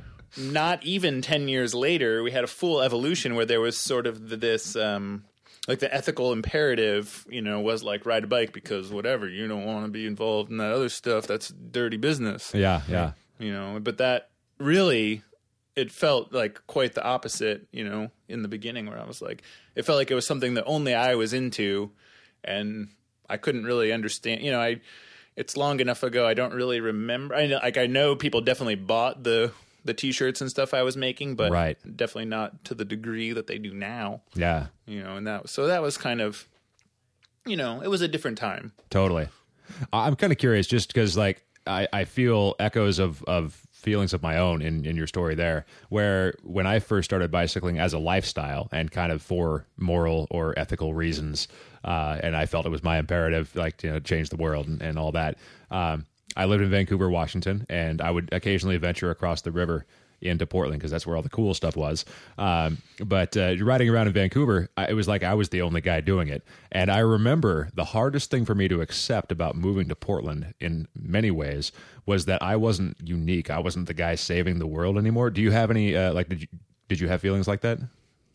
not even ten years later, we had a full evolution where there was sort of the, this. Um, Like the ethical imperative, you know, was like ride a bike because whatever, you don't want to be involved in that other stuff. That's dirty business. Yeah, yeah. You know, but that really, it felt like quite the opposite, you know, in the beginning where I was like, it felt like it was something that only I was into and I couldn't really understand. You know, I, it's long enough ago. I don't really remember. I know, like, I know people definitely bought the, the t-shirts and stuff I was making, but right. definitely not to the degree that they do now. Yeah. You know, and that, so that was kind of, you know, it was a different time. Totally. I'm kind of curious just because like I, I feel echoes of, of feelings of my own in, in your story there, where when I first started bicycling as a lifestyle and kind of for moral or ethical reasons, uh, and I felt it was my imperative, like, you know, change the world and, and all that. Um, I lived in Vancouver, Washington, and I would occasionally venture across the river into Portland because that's where all the cool stuff was. Um, but uh, riding around in Vancouver, I, it was like I was the only guy doing it. And I remember the hardest thing for me to accept about moving to Portland in many ways was that I wasn't unique. I wasn't the guy saving the world anymore. Do you have any, uh, like, did you, did you have feelings like that?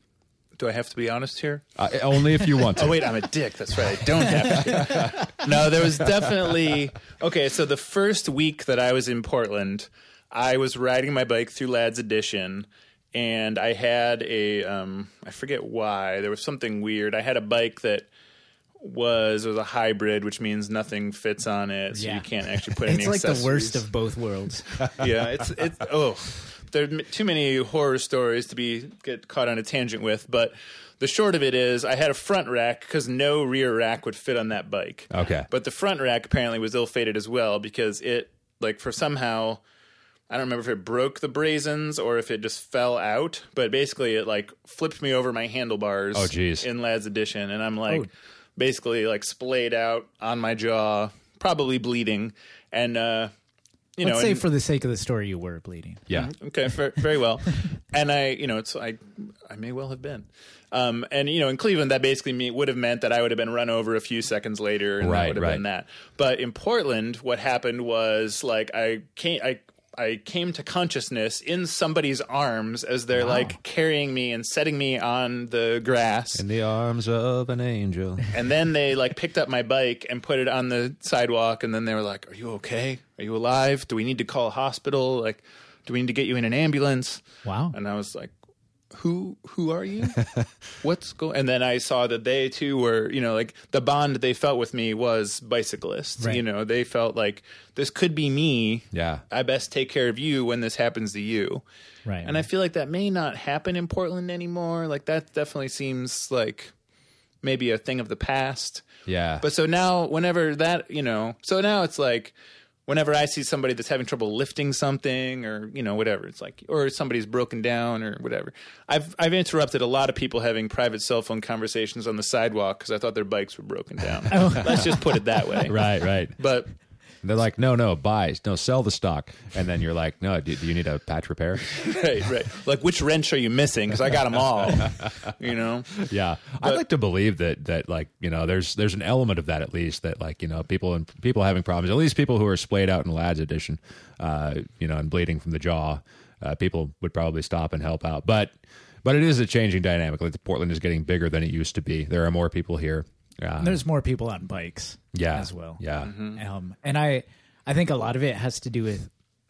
Do I have to be honest here? Uh, only if you want to. Oh, wait, I'm a dick. That's right. I don't have to. No, there was definitely... Okay, so the first week that I was in Portland, I was riding my bike through Lads Edition, and I had a... Um, I forget why. There was something weird. I had a bike that was, it was a hybrid, which means nothing fits on it, so Yeah. you can't actually put any It's like accessories. the worst of both worlds. Yeah, it's... it's oh... There are too many horror stories to be get caught on a tangent with, but the short of it is I had a front rack because no rear rack would fit on that bike. Okay. But the front rack apparently was ill-fated as well because it, like, for somehow, I don't remember if it broke the brazens or if it just fell out, but basically it, like, flipped me over my handlebars Oh, geez. in Lads Edition, and I'm, like, Oh. basically, like, splayed out on my jaw, probably bleeding, and, uh... You Let's know, say and, for the sake of the story, you were bleeding. Yeah. okay, fair, very well. And I, you know, it's I, I may well have been. Um, and you know, in Cleveland, that basically me, would have meant that I would have been run over a few seconds later, and Right, that would have right. been that. But in Portland, what happened was like I came, I. I came to consciousness in somebody's arms as they're Wow. like carrying me and setting me on the grass. In the arms of an angel. And then they like picked up my bike and put it on the sidewalk. And then they were like, "Are you okay? Are you alive? Do we need to call a hospital? Like, do we need to get you in an ambulance?" Wow. And I was like, who who are you? What's going? And then I saw that they too were, you know, like the bond they felt with me was bicyclists. Right. You know, they felt like this could be me. Yeah. I best take care of you when this happens to you. Right. And I feel like that may not happen in Portland anymore. Like that definitely seems like maybe a thing of the past. Yeah. But so now whenever that, you know, so now it's like whenever I see somebody that's having trouble lifting something or, you know, whatever, it's like, or somebody's broken down or whatever. I've I've interrupted a lot of people having private cell phone conversations on the sidewalk because I thought their bikes were broken down. Let's just put it that way. right, right. But They're like, no, no, buy, no, sell the stock. And then you're like, no, do, do you need a patch repair? right, right. Like, which wrench are you missing? Because I got them all. You know? Yeah, I'd like to believe that that like you know there's there's an element of that at least that like you know people and people having problems, at least people who are splayed out in Lads Edition, uh, you know, and bleeding from the jaw, uh, people would probably stop and help out. But but it is a changing dynamic. Like Portland is getting bigger than it used to be. There are more people here. Uh, There's more people on bikes yeah, as well. Yeah, Um, and I, I think a lot of it has to do with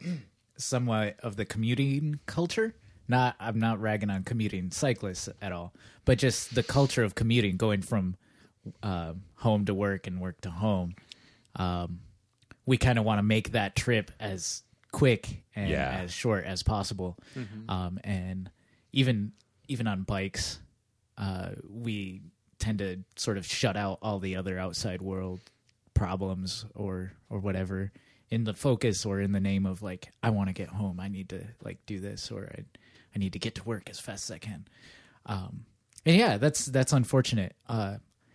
somewhat of the commuting culture. Not, I'm not ragging on commuting cyclists at all, but just the culture of commuting, going from uh, home to work and work to home. Um, we kind of want to make that trip as quick and Yeah. as short as possible. Um, and even even on bikes, uh, we tend to sort of shut out all the other outside world problems or or whatever in the focus or in the name of like, I want to get home, I need to like do this, or I I need to get to work as fast as I can. Um, and yeah, that's that's unfortunate. Uh,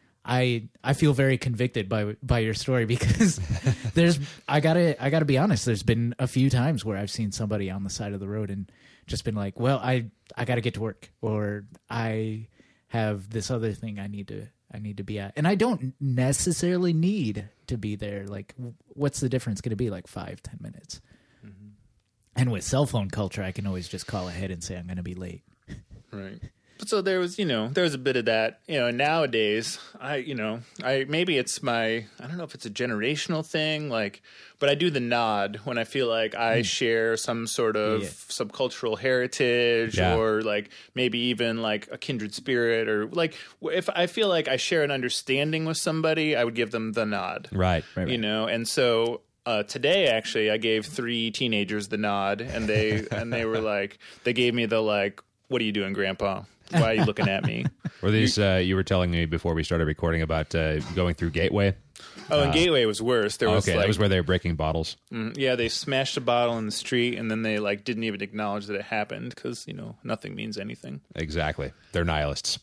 I I feel very convicted by by your story because there's I gotta I gotta be honest. There's been a few times where I've seen somebody on the side of the road and just been like, well, I I gotta get to work, or I have this other thing I need to I need to be at, and I don't necessarily need to be there. Like, what's the difference going to be? Like five, ten minutes. Mm-hmm. And with cell phone culture, I can always just call ahead and say I'm going to be late. Right. So there was, you know, there was a bit of that, you know, nowadays I, you know, I, maybe it's my, I don't know if it's a generational thing, like, but I do the nod when I feel like I mm. share some sort of yeah. subcultural heritage yeah. or like maybe even like a kindred spirit, or like if I feel like I share an understanding with somebody, I would give them the nod. Right. right you right. know, and so Uh, today, actually, I gave three teenagers the nod, and they and they were like, they gave me the like, "What are you doing, Grandpa? Why are you looking at me?" Were these uh, you were telling me before we started recording about uh, going through Gateway? Oh, and uh, Gateway was worse. There was okay, like, that was where they were breaking bottles. Mm, yeah, they smashed a bottle in the street, and then they like didn't even acknowledge that it happened because you know nothing means anything. Exactly, they're nihilists.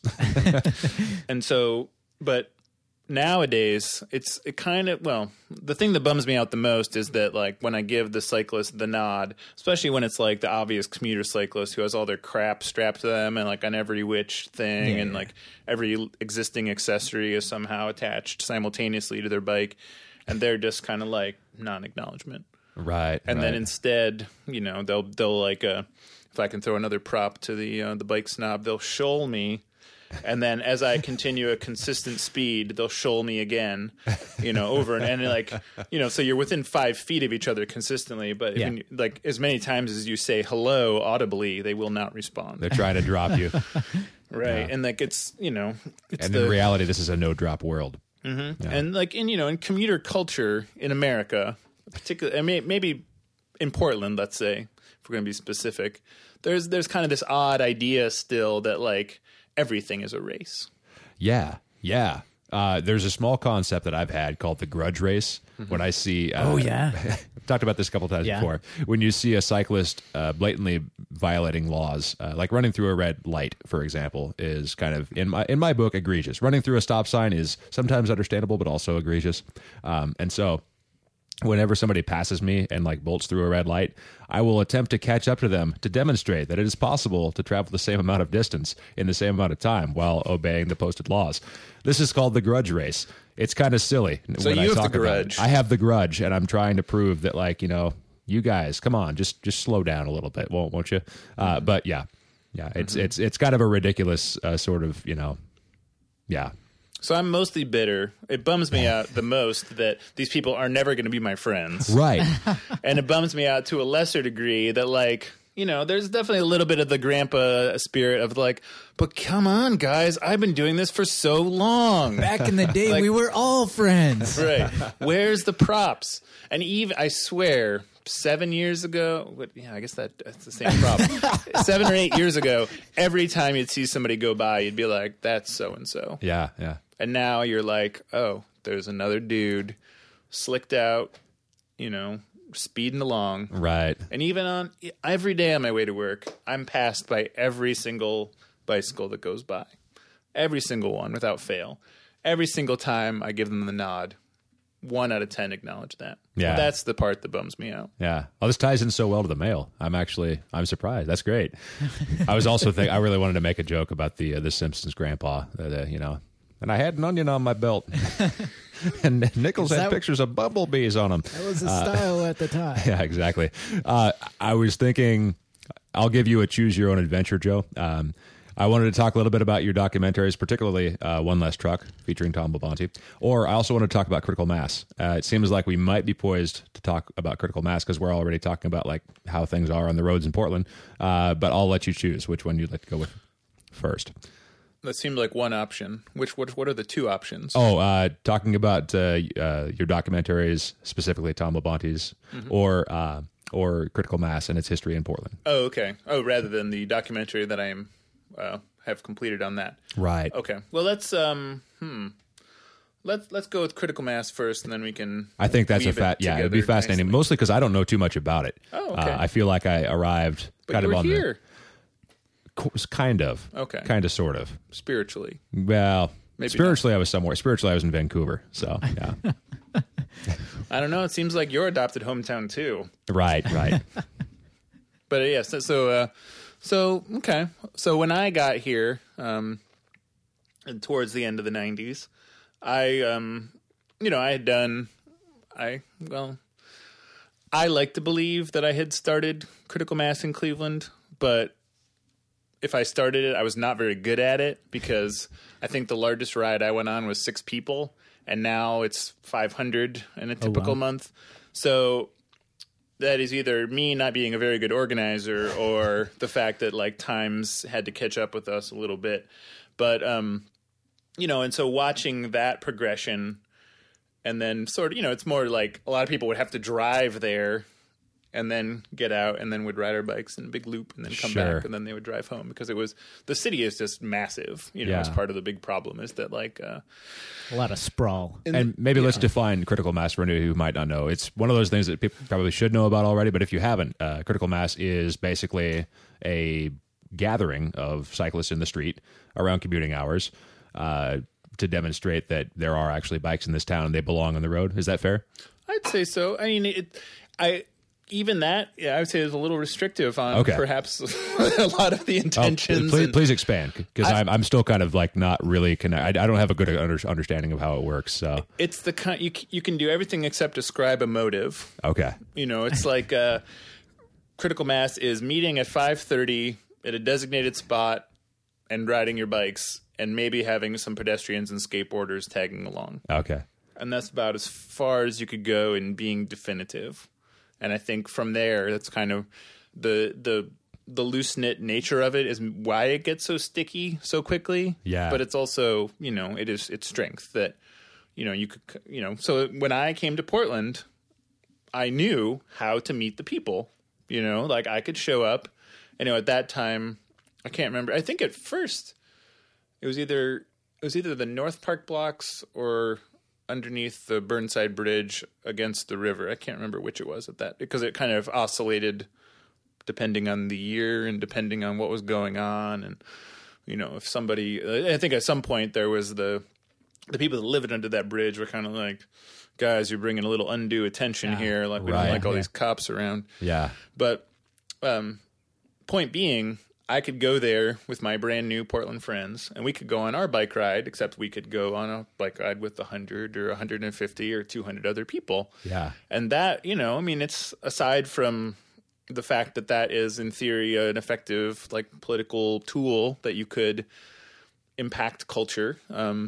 And so, but. Nowadays, it's it kind of, well, the thing that bums me out the most is that, like, when I give the cyclist the nod, especially when it's, like, the obvious commuter cyclist who has all their crap strapped to them and, like, on every which thing, yeah, and, like, every existing accessory is somehow attached simultaneously to their bike, and they're just kind of, like, non-acknowledgement. Right. And right. then instead, you know, they'll, they'll like, uh, if I can throw another prop to the uh, the bike snob, they'll shoal me. And then as I continue a consistent speed, they'll shoal me again, you know, over and, and like, you know, so you're within five feet of each other consistently. But yeah. when you, like as many times as you say hello audibly, they will not respond. They're trying to drop you. Right. Yeah. And like it's, you know, it's and the, in reality, this is a no drop world. Mm-hmm. Yeah. And like in, you know, in commuter culture in America, particularly, I mean, maybe in Portland, let's say, if we're going to be specific, there's there's kind of this odd idea still that like, everything is a race. Yeah, yeah. Uh, there's a small concept that I've had called the grudge race. Mm-hmm. When I see, uh, oh yeah, I've talked about this a couple times yeah. before. When you see a cyclist uh, blatantly violating laws, uh, like running through a red light, for example, is kind of in my in my book egregious. Running through a stop sign is sometimes understandable, but also egregious. Um, and so, whenever somebody passes me and like bolts through a red light, I will attempt to catch up to them to demonstrate that it is possible to travel the same amount of distance in the same amount of time while obeying the posted laws. This is called the grudge race. It's kind of silly. So when you I have talk the about grudge. it. I have the grudge, and I'm trying to prove that, like, you know, you guys, come on, just just slow down a little bit, won't won't you? Uh, Mm-hmm. but yeah, yeah, it's Mm-hmm. it's it's kind of a ridiculous uh, sort of, you know, yeah. So I'm mostly bitter. It bums me out the most that these people are never going to be my friends. Right. And it bums me out to a lesser degree that, like, you know, there's definitely a little bit of the grandpa spirit of like, but come on, guys, I've been doing this for so long. Back in the day, Like- we were all friends. Right. Where's the props? And even, I swear, seven years ago, what, yeah, I guess that that's the same problem. Seven or eight years ago, every time you'd see somebody go by, you'd be like, that's so-and-so. Yeah, yeah. And now you're like, oh, there's another dude slicked out, you know, speeding along. Right. And even on every day on my way to work, I'm passed by every single bicycle that goes by. Every single one without fail. Every single time I give them the nod. One out of ten acknowledge that. Yeah. That's the part that bums me out. Yeah. Well, this ties in so well to the mail. I'm actually, I'm surprised. That's great. I was also think I really wanted to make a joke about the uh, the Simpsons grandpa that, uh, you know, and I had an onion on my belt. And Nichols Is had that- pictures of bumblebees on them. That was the style at the time. Yeah, exactly. Uh, I was thinking, I'll give you a choose your own adventure, Joe. Um, I wanted to talk a little bit about your documentaries, particularly uh, One Less Truck, featuring Tom Labonte. Or I also want to talk about Critical Mass. Uh, it seems like we might be poised to talk about Critical Mass because we're already talking about like how things are on the roads in Portland. Uh, but I'll let you choose which one you'd like to go with first. That seemed like one option. Which what what are the two options? Oh, uh, talking about uh, uh, your documentaries, specifically Tom Labonte's, mm-hmm. or uh, or Critical Mass and its history in Portland. Oh, okay. Oh, rather than the documentary that I am uh, have completed on that. Right. Okay. Well, let's um hmm. let's let's go with critical mass first, and then we can. I think that's a weave it fat. Yeah, it'd be together fascinating. nicely. Mostly because I don't know too much about it. Oh, okay. Uh, I feel like I arrived But kind you of were on here the co- kind of. Okay. Kind of, sort of. spiritually. Well, Maybe spiritually, I was somewhere. Spiritually, I was in Vancouver. So yeah. I don't know. It seems like your adopted hometown too. Right. Right. But uh, yes, yeah, so so, uh, so okay. So when I got here, um, and towards the end of the nineties, I um, you know, I had done, I well, I like to believe that I had started Critical Mass in Cleveland, but if I started it, I was not very good at it because I think the largest ride I went on was six people, and now it's five hundred in a typical wow. month. So that is either me not being a very good organizer or the fact that like times had to catch up with us a little bit. But, um, you know, and so watching that progression and then sort of, you know, it's more like a lot of people would have to drive there and then get out and then would ride our bikes in a big loop and then come Sure. back and then they would drive home because it was, the city is just massive, you know, Yeah. as part of the big problem is that like, uh, A lot of sprawl. And maybe let's define critical mass for anyone who might not know. It's one of those things that people probably should know about already, but if you haven't, uh, critical mass is basically a gathering of cyclists in the street around commuting hours uh, to demonstrate that there are actually bikes in this town and they belong on the road. Is that fair? I'd say so. I mean, it, I even that, yeah, I would say is a little restrictive on Okay. perhaps a lot of the Oh, intentions. please, and- please expand, because I'm, I'm still kind of like not really connect. I, I don't have a good under, understanding of how it works. So It's the kind you c- you can do everything except describe a motive. okay, You know, it's like uh, critical mass is meeting at five thirty at a designated spot and riding your bikes and maybe having some pedestrians and skateboarders tagging along. okay, And that's about as far as you could go in being definitive. And I think from there, that's kind of the the the loose knit nature of it is why it gets so sticky so quickly. Yeah. But it's also, you know, it is its strength that, you know, you could, you know. So when I came to Portland, I knew how to meet the people. You know, like I could show up. You know, at that time, I can't remember. I think at first it was either it was either the North Park blocks or underneath the Burnside Bridge against the river. I can't remember which it was at that because it kind of oscillated depending on the year and depending on what was going on. And, you know, if somebody, I think at some point there was the, the people that lived under that bridge were kind of like, guys, you're bringing a little undue attention Yeah. here. Like we Right. don't like all Yeah. these cops around. yeah, But um, point being, I could go there with my brand new Portland friends, and we could go on our bike ride, except we could go on a bike ride with one hundred or one hundred fifty or two hundred other people. yeah, And that, you know, I mean, it's aside from the fact that that is, in theory, an effective, like, political tool that you could impact culture. Um,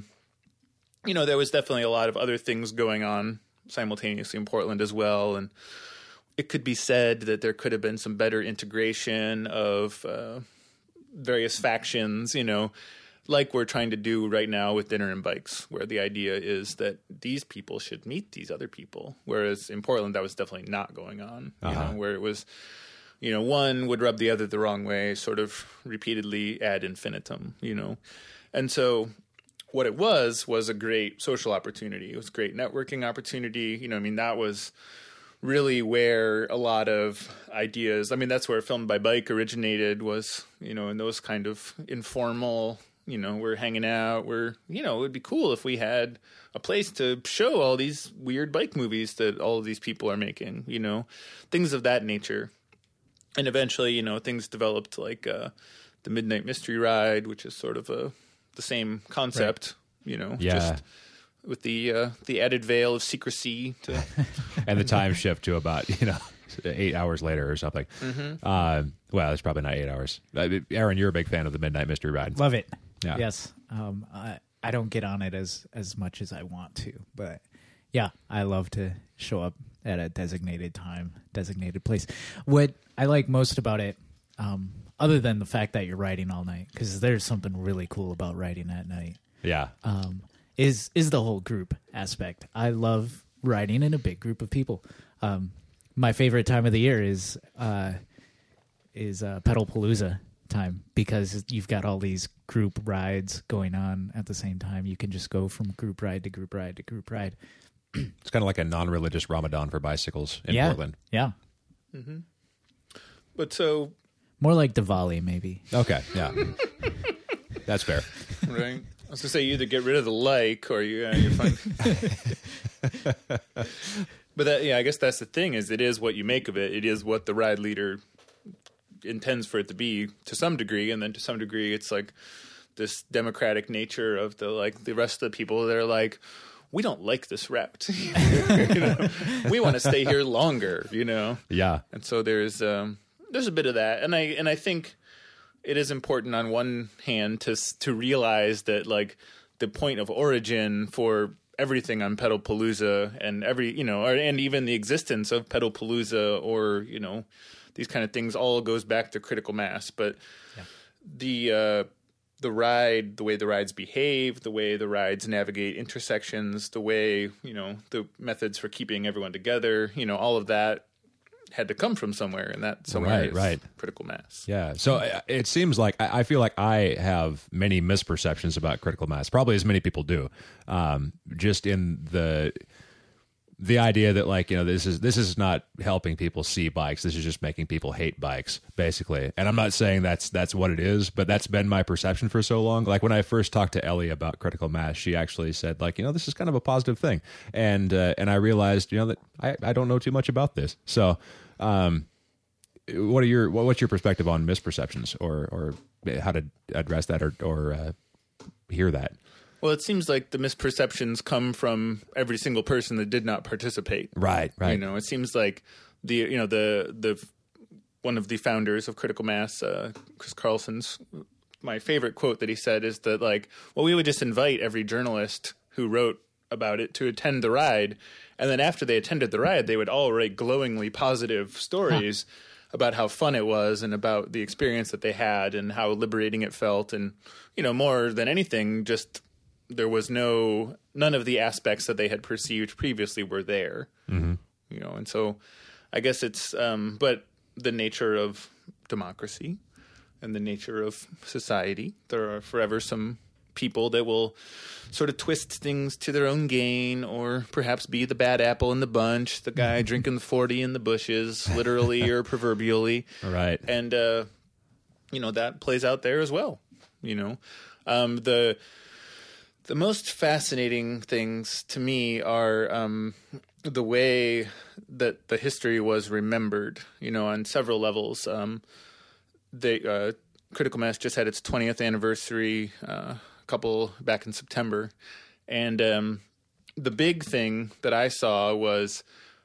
you know, there was definitely a lot of other things going on simultaneously in Portland as well, and it could be said that there could have been some better integration of uh, various factions, you know, like we're trying to do right now with Dinner and Bikes, where the idea is that these people should meet these other people. Whereas in Portland, that was definitely not going on, you Uh-huh. know, where it was, you know, one would rub the other the wrong way, sort of repeatedly ad infinitum, you know. And so what it was was a great social opportunity. It was a great networking opportunity. You know, I mean, that was really where a lot of ideas, I mean, that's where Filmed by Bike originated, was, you know, in those kind of informal, you know, we're hanging out, we're, you know, it would be cool if we had a place to show all these weird bike movies that all of these people are making, you know, things of that nature. And eventually, you know, things developed like uh, the Midnight Mystery Ride, which is sort of a the same concept, you know, Yeah. just with the uh, the added veil of secrecy to and the time shift to about you know eight hours later or something. Mm-hmm. Uh, well, it's probably not eight hours. Uh, Aaron, you're a big fan of the Midnight Mystery Ride. Love it. Yeah. Yes. Um, I, I don't get on it as, as much as I want to, but yeah, I love to show up at a designated time, designated place. What I like most about it, um, other than the fact that you're riding all night, because there's something really cool about riding at night, Yeah, um, is is the whole group aspect. I love riding in a big group of people. Um, my favorite time of the year is uh, is uh, Pedal Palooza. time because you've got all these group rides going on at the same time. You can just go from group ride to group ride to group ride. It's kind of like a non-religious Ramadan for bicycles in yeah. Portland. Yeah. Mm-hmm. But so... More like Diwali, maybe. Okay, yeah. That's fair. Right. I was going to say, you either get rid of the like or you, uh, you're fine. But that, yeah, I guess that's the thing, is it is what you make of it. It is what the ride leader intends for it to be to some degree, and then to some degree it's like this democratic nature of the like the rest of the people that are like, we don't like this route. You know? We want to stay here longer, you know? Yeah. And so there's um, there's a bit of that. And I and I think it is important on one hand to to realize that like the point of origin for everything on Pedalpalooza and every, you know, or, and even the existence of Pedalpalooza or, you know, these kind of things all goes back to critical mass. But yeah. the uh, the ride, the way the rides behave, the way the rides navigate intersections, the way, you know, the methods for keeping everyone together, you know, all of that had to come from somewhere, and that somewhere right, is right. critical mass. Yeah. So uh, it seems like I I feel like I have many misperceptions about critical mass, probably as many people do. Um, just in the the idea that like, you know, this is this is not helping people see bikes. This is just making people hate bikes, basically. And I'm not saying that's that's what it is, but that's been my perception for so long. Like when I first talked to Ellie about critical mass, she actually said like, you know, this is kind of a positive thing. And uh, and I realized, you know, that I, I don't know too much about this. So um, what are your what, what's your perspective on misperceptions, or or how to address that, or or uh, hear that? Well, it seems like the misperceptions come from every single person that did not participate. Right, right. You know, it seems like the you know the the one of the founders of Critical Mass, uh, Chris Carlson's, my favorite quote that he said is that like, well, we would just invite every journalist who wrote about it to attend the ride, and then after they attended the ride, they would all write glowingly positive stories huh. about how fun it was and about the experience that they had and how liberating it felt, and you know, more than anything, just there was no none of the aspects that they had perceived previously were there. Mm-hmm. You know, and so I guess it's um, but the nature of democracy and the nature of society, there are forever some people that will sort of twist things to their own gain, or perhaps be the bad apple in the bunch, the guy drinking the forty in the bushes, literally or proverbially. Right. And, uh, you know, that plays out there as well. You know, um, the the most fascinating things to me are um, the way that the history was remembered, you know, on several levels. Um, they, uh, Critical Mass just had its twentieth anniversary uh, a couple back in September. And um, the big thing that I saw was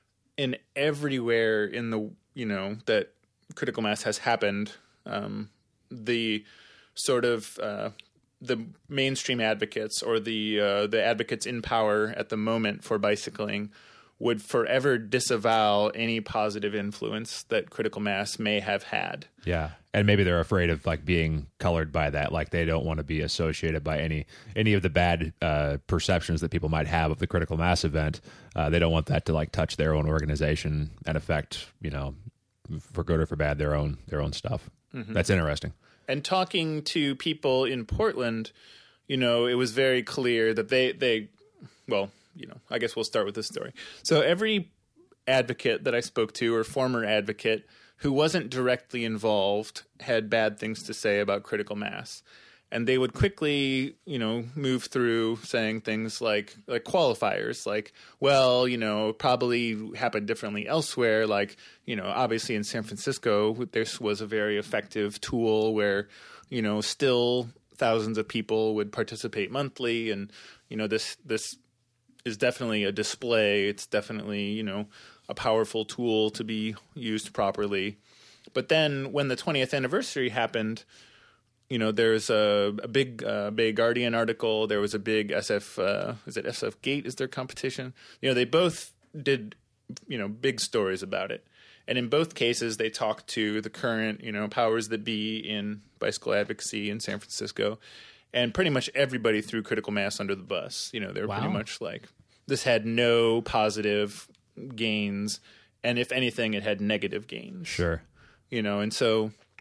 in everywhere in the, you know, that Critical Mass has happened, um, the sort of uh, the mainstream advocates or the uh, the advocates in power at the moment for bicycling would forever disavow any positive influence that Critical Mass may have had. Yeah. And maybe they're afraid of like being colored by that. Like they don't want to be associated by any any of the bad uh, perceptions that people might have of the Critical Mass event. Uh, they don't want that to like touch their own organization and affect, you know, for good or for bad, their own their own stuff. Mm-hmm. That's interesting. And talking to people in Portland, you know, it was very clear that they, they, well, you know, I guess we'll start with this story. So every advocate that I spoke to, or former advocate who wasn't directly involved, had bad things to say about Critical Mass. And they would quickly, you know, move through saying things like like qualifiers, like, well, you know, probably happened differently elsewhere. Like, you know, obviously in San Francisco, this was a very effective tool where, you know, still thousands of people would participate monthly. And, you know, this this is definitely a display. It's definitely, you know, a powerful tool to be used properly. But then when the twentieth anniversary happened, you know, there's a, a big uh, Bay Guardian article. There was a big S F, uh, is it S F Gate is their competition? You know, they both did, you know, big stories about it. And in both cases, they talked to the current, you know, powers that be in bicycle advocacy in San Francisco. And pretty much everybody threw Critical Mass under the bus. You know, they were wow. pretty much like, this had no positive gains. And if anything, it had negative gains. Sure. You know, and so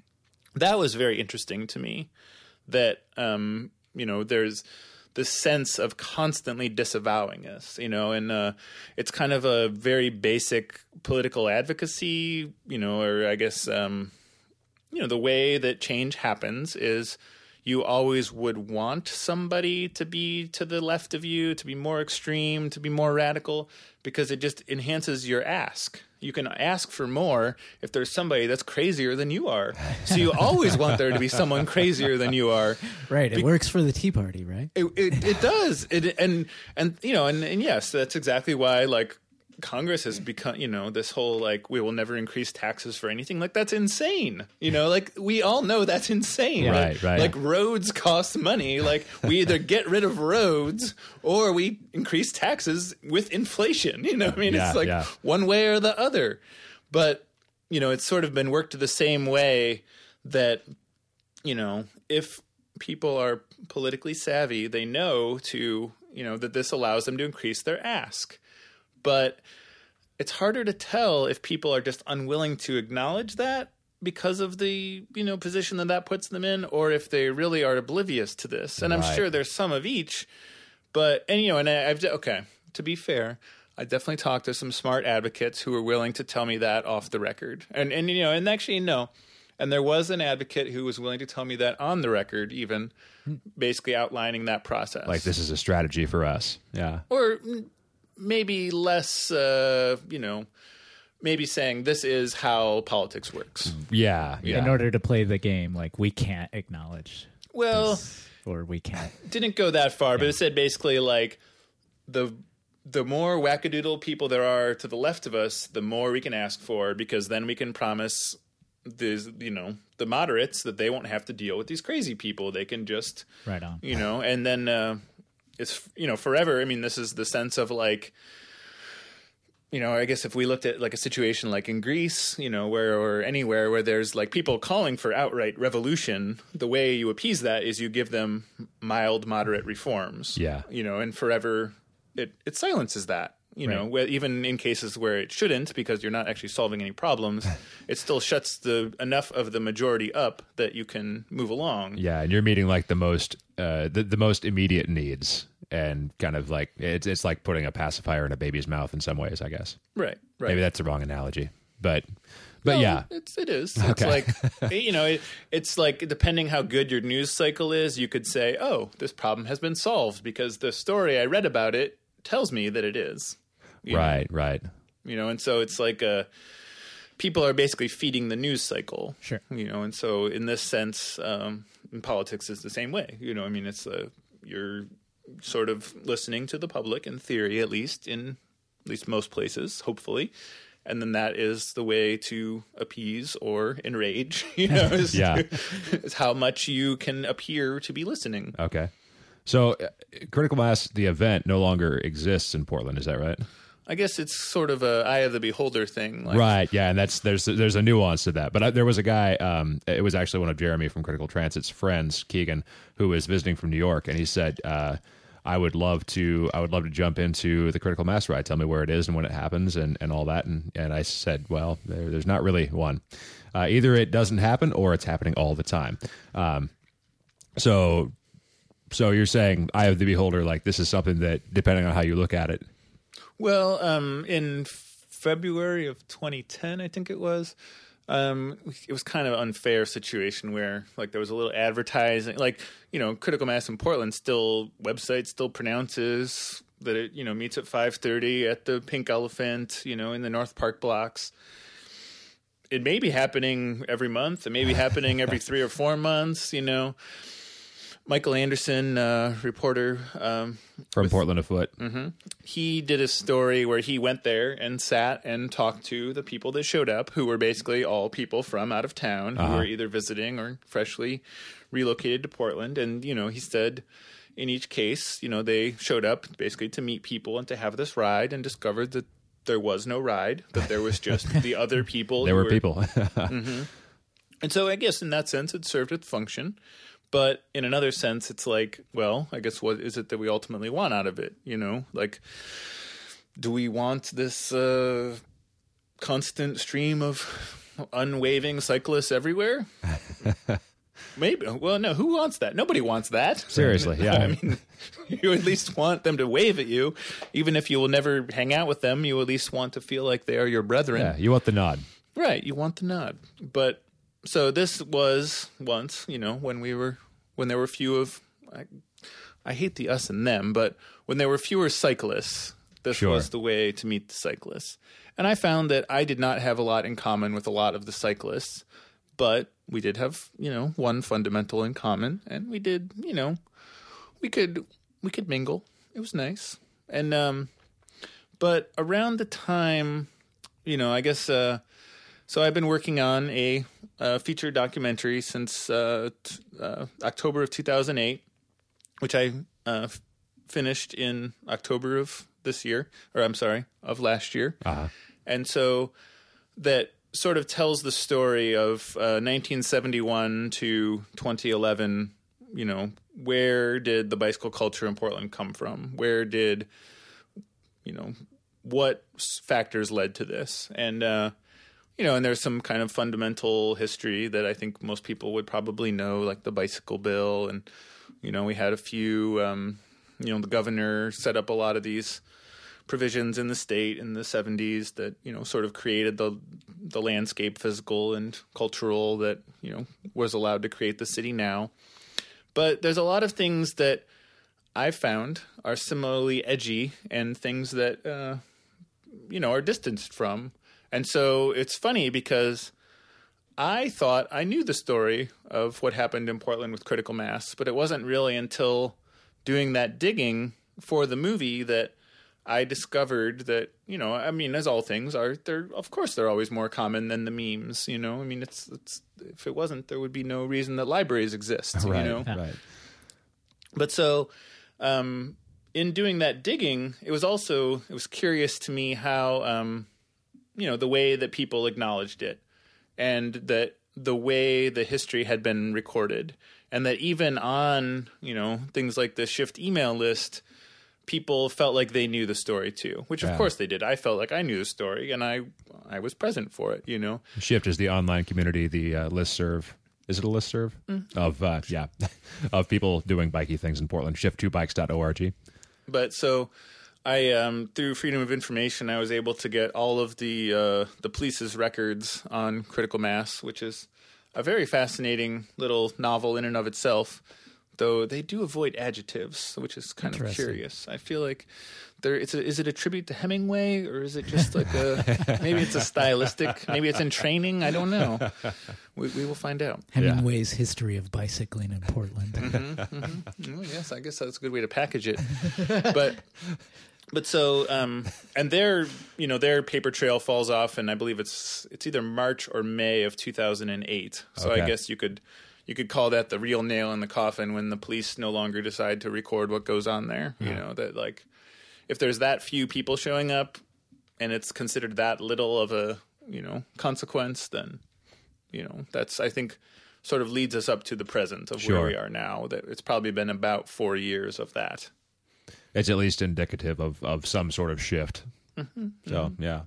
that was very interesting to me. That um, you know, there's this sense of constantly disavowing us, you know, and uh, it's kind of a very basic political advocacy, you know, or I guess, um, you know, the way that change happens is you always would want somebody to be to the left of you, to be more extreme, to be more radical, because it just enhances your ask. You can ask for more if there's somebody that's crazier than you are. So you always want there to be someone crazier than you are. Right. It Be- works for the Tea Party, right? It it, it does. It and and you know and, and yes, that's exactly why like Congress has become, you know, this whole like we will never increase taxes for anything. Like that's insane. You know, like we all know that's insane. Yeah. Right, Right, right. Like roads cost money. Like we either get rid of roads or we increase taxes with inflation. You know, I mean, Yeah, it's like yeah. one way or the other. But you know, it's sort of been worked the same way that, you know, if people are politically savvy, they know to, you know, that this allows them to increase their ask. But it's harder to tell if people are just unwilling to acknowledge that because of the, you know, position that that puts them in, or if they really are oblivious to this. And I'm Right. sure there's some of each. But, and, you know, and I, I've, okay, to be fair, I definitely talked to some smart advocates who were willing to tell me that off the record. And, and you know, and actually, no. And there was an advocate who was willing to tell me that on the record, even, basically outlining that process. Like this is a strategy for us. Yeah. Or maybe less, uh, you know, maybe saying this is how politics works. Yeah. Yeah. In order to play the game, like we can't acknowledge Well, this, or we can't. didn't go that far, but it said basically like the the more wackadoodle people there are to the left of us, the more we can ask for, because then we can promise these, you know, the moderates that they won't have to deal with these crazy people. They can just, Right on. you know, and then uh, it's, you know, forever. I mean, this is the sense of like, you know, I guess if we looked at like a situation like in Greece, you know, where or anywhere where there's like people calling for outright revolution, the way you appease that is you give them mild, moderate reforms. Yeah. You know, and forever it, it silences that. You know, Right. where, even in cases where it shouldn't, because you're not actually solving any problems, it still shuts the enough of the majority up that you can move along. Yeah, and you're meeting like the most uh, the the most immediate needs, and kind of like it's it's like putting a pacifier in a baby's mouth in some ways, I guess. Right. Right. Maybe that's the wrong analogy, but but No, yeah, it's it is. It's like you know, it, it's like depending how good your news cycle is, you could say, "Oh, this problem has been solved because the story I read about it tells me that it is." You know? right, right. You know, and so it's like uh, people are basically feeding the news cycle. Sure. You know, and so in this sense, um, in politics is the same way. You know, I mean, it's uh, you're sort of listening to the public in theory, at least in at least most places, hopefully. And then that is the way to appease or enrage, you know, is, Yeah. is how much you can appear to be listening. Okay. So, uh, Critical Mass, the event, no longer exists in Portland. Is that right? I guess it's sort of a eye of the beholder thing. Like, Right. Yeah, and that's there's there's a nuance to that. But I, there was a guy. Um, it was actually one of Jeremy from Critical Transit's friends, Keegan, who was visiting from New York, and he said, uh, "I would love to. I would love to jump into the Critical Mass ride. Tell me where it is and when it happens, and, and all that." And and I said, "Well, there, there's not really one. Uh, either it doesn't happen or it's happening all the time." Um, so. So you're saying eye of the beholder, like this is something that, depending on how you look at it. Well, um, in February of twenty ten, I think it was, um, it was kind of an unfair situation where, like, there was a little advertising, like, you know, Critical Mass in Portland still, website still pronounces that it, you know, meets at five thirty at the Pink Elephant, you know, in the North Park blocks. It may be happening every month. It may be happening every three or four months, you know. Michael Anderson, uh, reporter, um, From Portland Afoot. he did a story where he went there and sat and talked to the people that showed up, who were basically all people from out of town who Uh-huh. were either visiting or freshly relocated to Portland. And, you know, he said in each case, you know, they showed up basically to meet people and to have this ride, and discovered that there was no ride, that there was just the other people. There who were people. And so I guess in that sense it served its function. But in another sense, it's like, well, I guess what is it that we ultimately want out of it? You know, like, do we want this uh, constant stream of unwaving cyclists everywhere? Maybe. Well, no, who wants that? Nobody wants that. Seriously, yeah. I mean, you at least want them to wave at you. Even if you will never hang out with them, you at least want to feel like they are your brethren. Yeah, you want the nod. Right, you want the nod. But so this was once, you know, when we were when there were few of I, I hate the us and them, but when there were fewer cyclists, this Sure. was the way to meet the cyclists. And I found that I did not have a lot in common with a lot of the cyclists, but we did have, you know, one fundamental in common, and we did, you know, we could we could mingle. It was nice. And um but around the time, you know, I guess uh so I've been working on a, uh feature documentary since uh, t- uh October of two thousand eight, which I uh f- finished in October of this year, or I'm sorry, of last year. Uh-huh. And so that sort of tells the story of uh, nineteen seventy-one to twenty eleven. You know, where did the bicycle culture in Portland come from? Where did, you know, what s- factors led to this? And, uh, you know, and there's some kind of fundamental history that I think most people would probably know, like the bicycle bill. And, you know, we had a few, um, you know, the governor set up a lot of these provisions in the state in the seventies that, you know, sort of created the the landscape, physical and cultural, that, you know, was allowed to create the city now. But there's a lot of things that I found are similarly edgy and things that, uh, you know, are distanced from. And so it's funny because I thought I knew the story of what happened in Portland with critical mass, but it wasn't really until doing that digging for the movie that I discovered that, you know, I mean, as all things are, they're, of course, they're always more common than the memes, you know? I mean, it's, it's if it wasn't, there would be no reason that libraries exist, Right, you know? right. But so um, in doing that digging, it was also, it was curious to me how, um, you know, the way that people acknowledged it, and that the way the history had been recorded, and that even on, you know, things like the Shift email list, people felt like they knew the story too, which of Yeah. course they did. I felt like I knew the story, and I I was present for it, you know. Shift is the online community, the uh, listserv. Is it a listserv? Mm. Of, uh, yeah, of people doing bikey things in Portland. shift two bikes dot org. But so I, um, through Freedom of Information, I was able to get all of the uh, the police's records on critical mass, which is a very fascinating little novel in and of itself, though they do avoid adjectives, which is kind of Interesting. curious. I feel like there, it's a, is it a tribute to Hemingway, or is it just like a, maybe it's a stylistic, maybe it's in training, I don't know. We, we will find out. Hemingway's History of Bicycling in Portland. Oh, yes, I guess that's a good way to package it. But but so um, and their you know their paper trail falls off, and I believe it's it's either March or May of two thousand eight. So Okay. I guess you could you could call that the real nail in the coffin when the police no longer decide to record what goes on there. You know, that like if there's that few people showing up and it's considered that little of a you know consequence, then you know that's I think sort of leads us up to the present of Sure. where we are now. That it's probably been about four years of that. It's at least indicative of, of some sort of shift. Mm-hmm. So, yeah.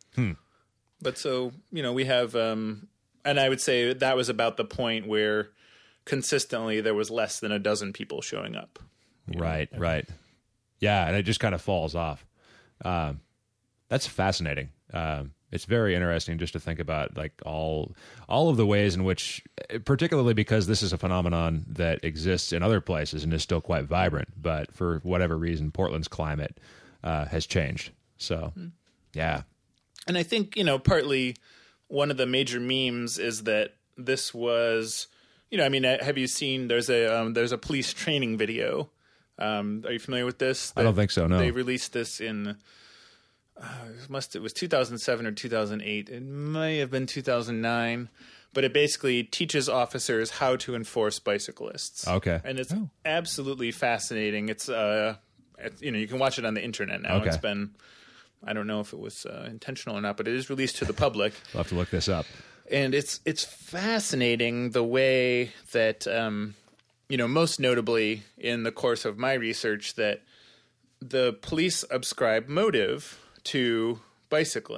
But so, you know, we have, um, and I would say that was about the point where consistently there was less than a dozen people showing up. Right, right. Yeah, and it just kind of falls off. Um, that's fascinating. Um, it's very interesting just to think about like all all of the ways in which, particularly because this is a phenomenon that exists in other places and is still quite vibrant, but for whatever reason, Portland's climate uh, has changed. So, yeah. And I think, you know, partly one of the major memes is that this was, you know, I mean, have you seen, there's a um, there's a police training video. Um, are you familiar with this? I don't think so, no. They released this in, uh, it must it was two thousand seven or two thousand eight. It may have been two thousand nine. But it basically teaches officers how to enforce bicyclists. Okay. And it's absolutely fascinating. It's, uh, it's, you know, you can watch it on the internet now. Okay. It's been, I don't know if it was uh, intentional or not, but it is released to the public. I'll have to look this up. And it's it's fascinating the way that, um, you know, most notably in the course of my research, that the police ascribe motive to bicycling.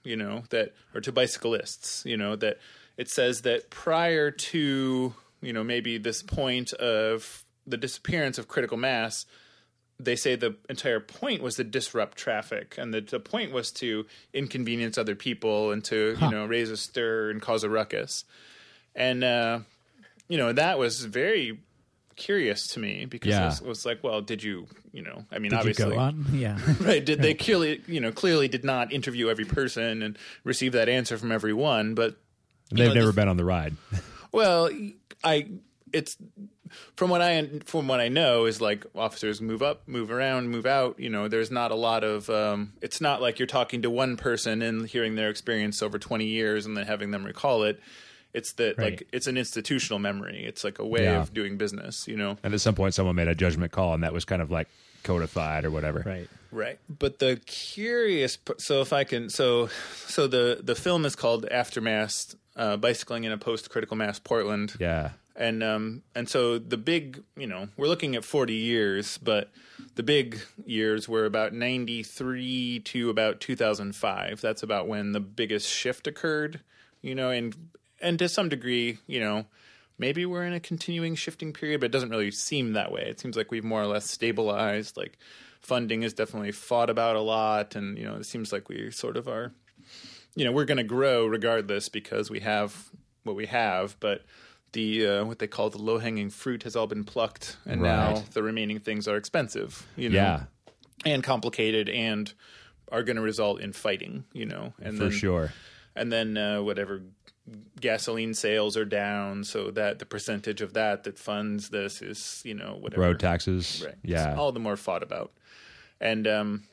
you know, that, or to bicyclists, you know, that it says that prior to, you know, maybe this point of the disappearance of critical mass, they say the entire point was to disrupt traffic, and the, the point was to inconvenience other people and to, huh. you know, raise a stir and cause a ruckus. And, uh, you know, that was very curious to me because yeah. it, was, it was like, well, did you, you know, I mean, did obviously, you go on? Yeah, right. Did they clearly, you know, clearly did not interview every person and receive that answer from everyone, but they've know, never this, been on the ride. Well, I, it's from what I, from what I know is like officers move up, move around, move out, you know, there's not a lot of, um, it's not like you're talking to one person and hearing their experience over twenty years and then having them recall it. It's that right. like it's an institutional memory. It's like a way yeah. of doing business, you know. And at some point, someone made a judgment call, and that was kind of like codified or whatever. Right, right. But the curious, so if I can, so so the the film is called Aftermath: uh, Bicycling in a Post-Critical Mass Portland. Yeah. And um and so the big, you know, we're looking at forty years, but the big years were about ninety-three to about two thousand five. That's about when the biggest shift occurred, you know, and. And to some degree, you know, maybe we're in a continuing shifting period, but it doesn't really seem that way. It seems like we've more or less stabilized. Like funding is definitely fought about a lot. And, you know, it seems like we sort of are, you know, we're going to grow regardless because we have what we have. But the uh, what they call the low-hanging fruit has all been plucked. And right. now the remaining things are expensive, you know, yeah. and complicated and are going to result in fighting, you know. And For then, sure. And then uh, whatever gasoline sales are down, so that the percentage of that that funds this is, you know, whatever. Road taxes. Right. Yeah. It's all the more fought about. And um,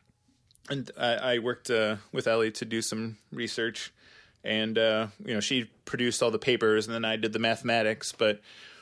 and I, I worked uh, with Ellie to do some research, and, uh, you know, she produced all the papers, and then I did the mathematics. But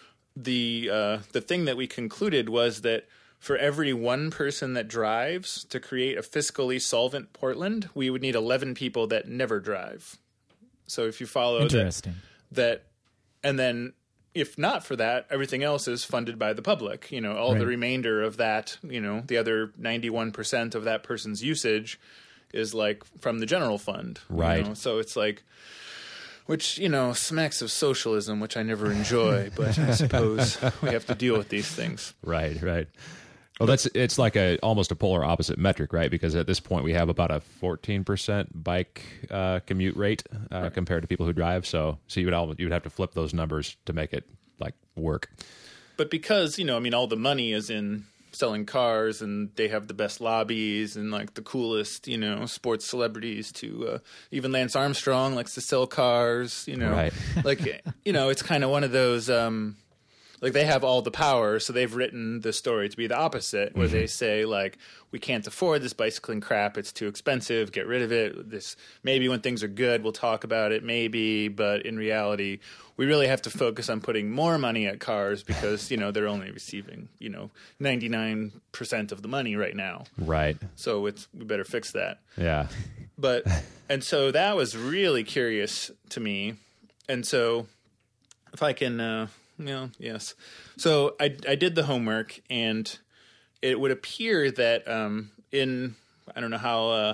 the uh, the thing that we concluded was that for every one person that drives to create a fiscally solvent Portland, we would need eleven people that never drive. So if you follow Interesting. That, that, and then if not for that, everything else is funded by the public. You know, all right. the remainder of that, you know, the other ninety-one percent of that person's usage is like from the general fund. Right. You know? So it's like, which, you know, smacks of socialism, which I never enjoy, but I suppose we have to deal with these things. Right, right. Well, that's it's like a almost a polar opposite metric, right? Because at this point we have about a fourteen percent bike uh, commute rate uh, right. compared to people who drive. So, so you would all, you would have to flip those numbers to make it like work. But because, you know, I mean, all the money is in selling cars, and they have the best lobbies and like the coolest, you know, sports celebrities to uh, even Lance Armstrong likes to sell cars. You know, right. like you know, it's kind of one of those. Um, Like they have all the power, so they've written the story to be the opposite, where mm-hmm. they say like, we can't afford this bicycling crap; it's too expensive. Get rid of it. This maybe when things are good, we'll talk about it, maybe. But in reality, we really have to focus on putting more money at cars because you know they're only receiving you know ninety-nine percent of the money right now. Right. So it's we better fix that. Yeah. But and so that was really curious to me, and so if I can. Uh, Yeah, yes. So I, I did the homework, and it would appear that um, in, I don't know how, uh,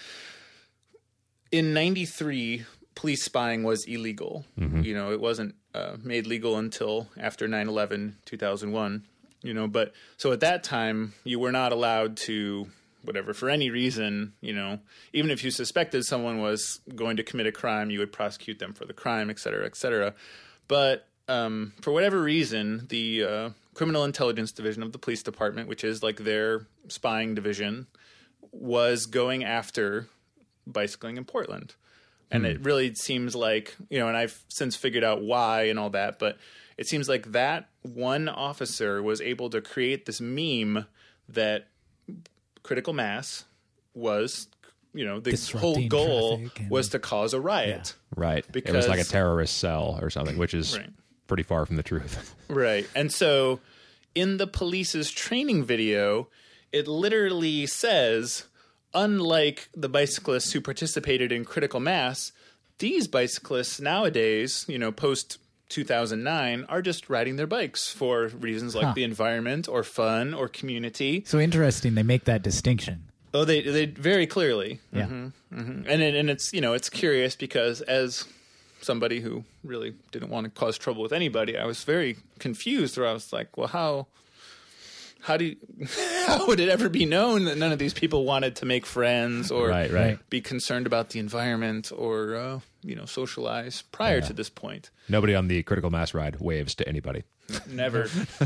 in ninety-three, police spying was illegal. Mm-hmm. You know, it wasn't uh, made legal until after nine eleven, two thousand one, you know, but so at that time, you were not allowed to, whatever, for any reason, you know, even if you suspected someone was going to commit a crime, you would prosecute them for the crime, et cetera, et cetera. But Um, for whatever reason, the uh, Criminal Intelligence Division of the Police Department, which is like their spying division, was going after bicycling in Portland. And mm. it really seems like, you know, and I've since figured out why and all that, but it seems like that one officer was able to create this meme that critical mass was, you know, the whole goal and... was to cause a riot. Yeah. Right. Because, it was like a terrorist cell or something, which is... Right. pretty far from the truth. Right. And so in the police's training video, it literally says, unlike the bicyclists who participated in critical mass, these bicyclists nowadays, you know, post two thousand nine, are just riding their bikes for reasons like huh. the environment or fun or community. So interesting. They make that distinction. Oh, they they very clearly. Yeah. hmm hmm And it, and it's you know it's curious because as somebody who really didn't want to cause trouble with anybody, I was very confused. Where I was like, well, how how do you, how would it ever be known that none of these people wanted to make friends or Right, right. be concerned about the environment or uh, you know socialize prior Yeah. to this point? Nobody on the critical mass ride waves to anybody. Never.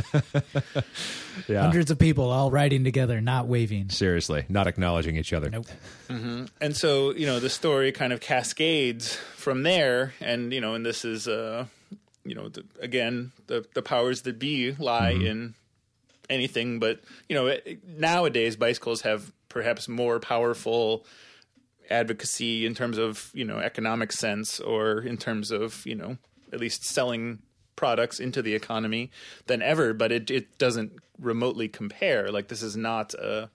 Yeah. Hundreds of people all riding together, not waving. Seriously, not acknowledging each other. Nope. And so, you know, the story kind of cascades from there. And, you know, and this is, uh, you know, the, again, the, the powers that be lie in anything. But, you know, it, nowadays bicycles have perhaps more powerful advocacy in terms of, you know, economic sense or in terms of, you know, at least selling products into the economy than ever. But it, it doesn't remotely compare. Like, this is not a...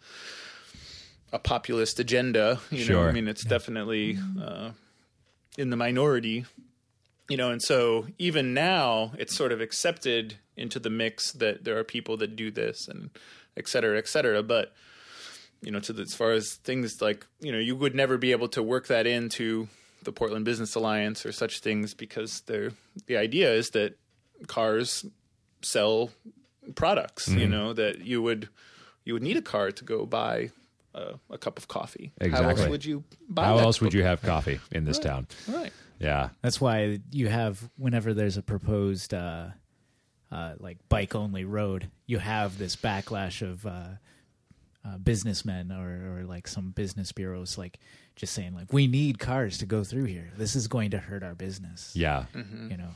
a populist agenda, you know, Sure. I mean, it's definitely uh, in the minority, you know, and so even now it's sort of accepted into the mix that there are people that do this and et cetera, et cetera. But, you know, to the, as far as things like, you know, you would never be able to work that into the Portland Business Alliance or such things because they're, the idea is that cars sell products, you know, that you would, you would need a car to go buy Uh, a cup of coffee. How Exactly. else would you buy How that else would cup you have coffee in this town? of- Right. Yeah. That's why you have, whenever there's a proposed uh, uh, like bike only road, you have this backlash of uh, uh, businessmen or, or like some business bureaus like just saying like, we need cars to go through here. This is going to hurt our business. Yeah. You know,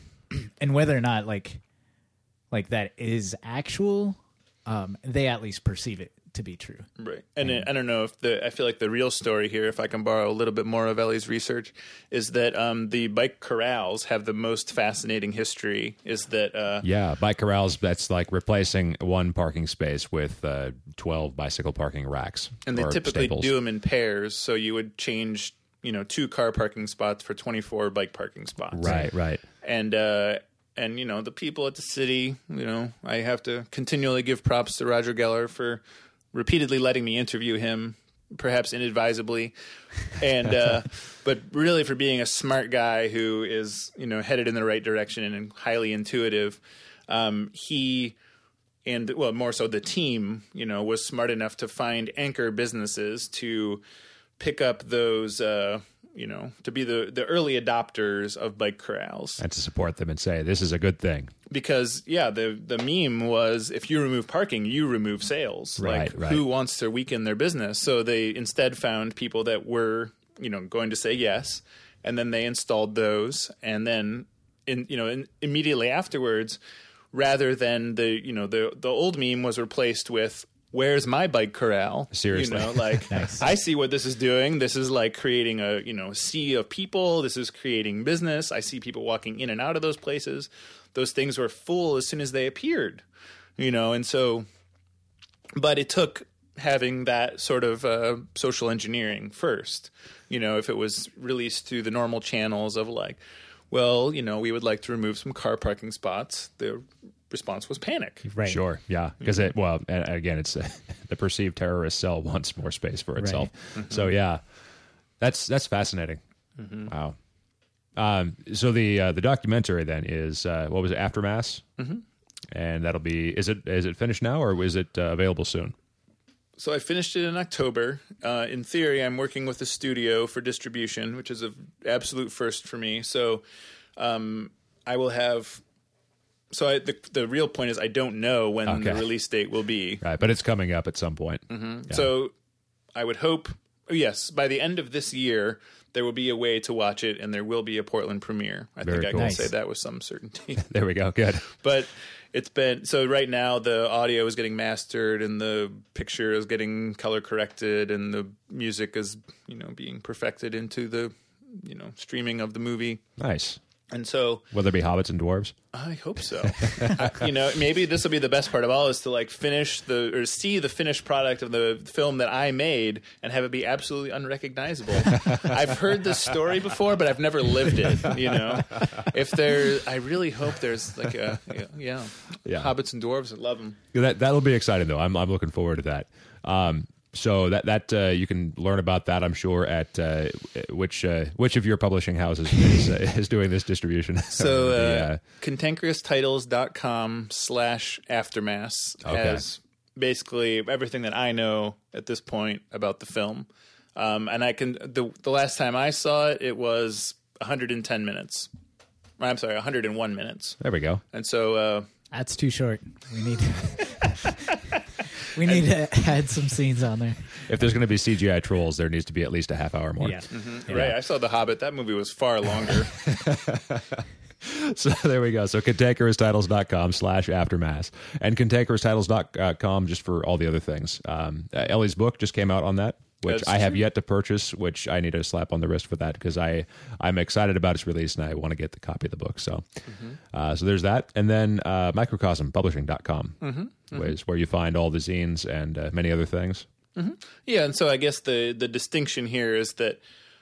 and whether or not like like that is actual, um, they at least perceive it to be true. Right. And it, I don't know if the, I feel like the real story here, if I can borrow a little bit more of Ellie's research, is that um, the bike corrals have the most fascinating history. Is that, uh, Yeah. Bike corrals, that's like replacing one parking space with uh, twelve bicycle parking racks. and they or typically staples. do them in pairs. So you would change, you know, two car parking spots for twenty-four bike parking spots. Right, right. And, uh, and, you know, the people at the city, you know, I have to continually give props to Roger Geller for repeatedly letting me interview him, perhaps inadvisably, and uh, but really for being a smart guy who is, you know, headed in the right direction and highly intuitive. Um, he and well, more so the team, you know, was smart enough to find anchor businesses to pick up those, uh, you know, to be the the early adopters of bike corrals. And to support them and say, this is a good thing. Because yeah, the the meme was if you remove parking, you remove sales. Right, like right. who wants to weaken their business? So they instead found people that were, you know, going to say yes, and then they installed those, and then in you know in, immediately afterwards, rather than the you know the the old meme was replaced with where's my bike corral? Seriously. You know, like I see what this is doing. This is like creating a, you know, sea of people. This is creating business. I see people walking in and out of those places. Those things were full as soon as they appeared, you know, and so, but it took having that sort of uh, social engineering first, you know, if it was released through the normal channels of like, well, you know, we would like to remove some car parking spots. The response was panic. Right. Sure, yeah, because it well, and again, it's uh, the perceived terrorist cell wants more space for itself. So yeah, that's that's fascinating. Wow. Um, so the uh, the documentary then is uh, what was it, Aftermath, mm-hmm. and that'll be is it is it finished now or is it uh, available soon? So I finished it in October. Uh, in theory, I'm working with a studio for distribution, which is an absolute first for me. So um, I will have. So I, the the real point is I don't know when Okay. the release date will be. Right, but it's coming up at some point. Mm-hmm. Yeah. So I would hope, oh yes, by the end of this year, there will be a way to watch it, and there will be a Portland premiere. I Very think I cool. can Nice. say that with some certainty. There we go. Good. But it's been so right now the audio is getting mastered and the picture is getting color corrected and the music is, you know, being perfected into the, you know, streaming of the movie. Nice. And so Will there be hobbits and dwarves? I hope so. I, you know, maybe this will be the best part of all is to like finish the or see the finished product of the film that I made and have it be absolutely unrecognizable. I've heard this story before, but I've never lived it. You know, if there, I really hope there's like a yeah, Yeah. hobbits and dwarves. I love them. Yeah, That that'll be exciting though. I'm I'm looking forward to that. Um, so that that uh, you can learn about that, I'm sure, at uh, which uh, which of your publishing houses is, uh, is doing this distribution. So The, uh, uh, cantankerous titles dot com slash aftermath Okay. has basically everything that I know at this point about the film. Um, and I can the the last time I saw it, it was one hundred ten minutes. I'm sorry, one hundred one minutes. there we go. And so uh, That's too short. We need we need to add some scenes on there. If there's going to be C G I trolls, there needs to be at least a half hour more. Yeah. right, I saw The Hobbit. That movie was far longer. So there we go. So cantankerous titles dot com slash aftermath and cantankerous titles dot com just for all the other things. Um, uh, Ellie's book just came out on that, which That's I have true. yet to purchase, which I need a slap on the wrist for that because I, I'm excited about its release and I want to get the copy of the book. So Mm-hmm. uh, so there's that. And then uh, microcosm publishing dot com Mm-hmm. is where you find all the zines and uh, many other things. Yeah, and so I guess the the distinction here is that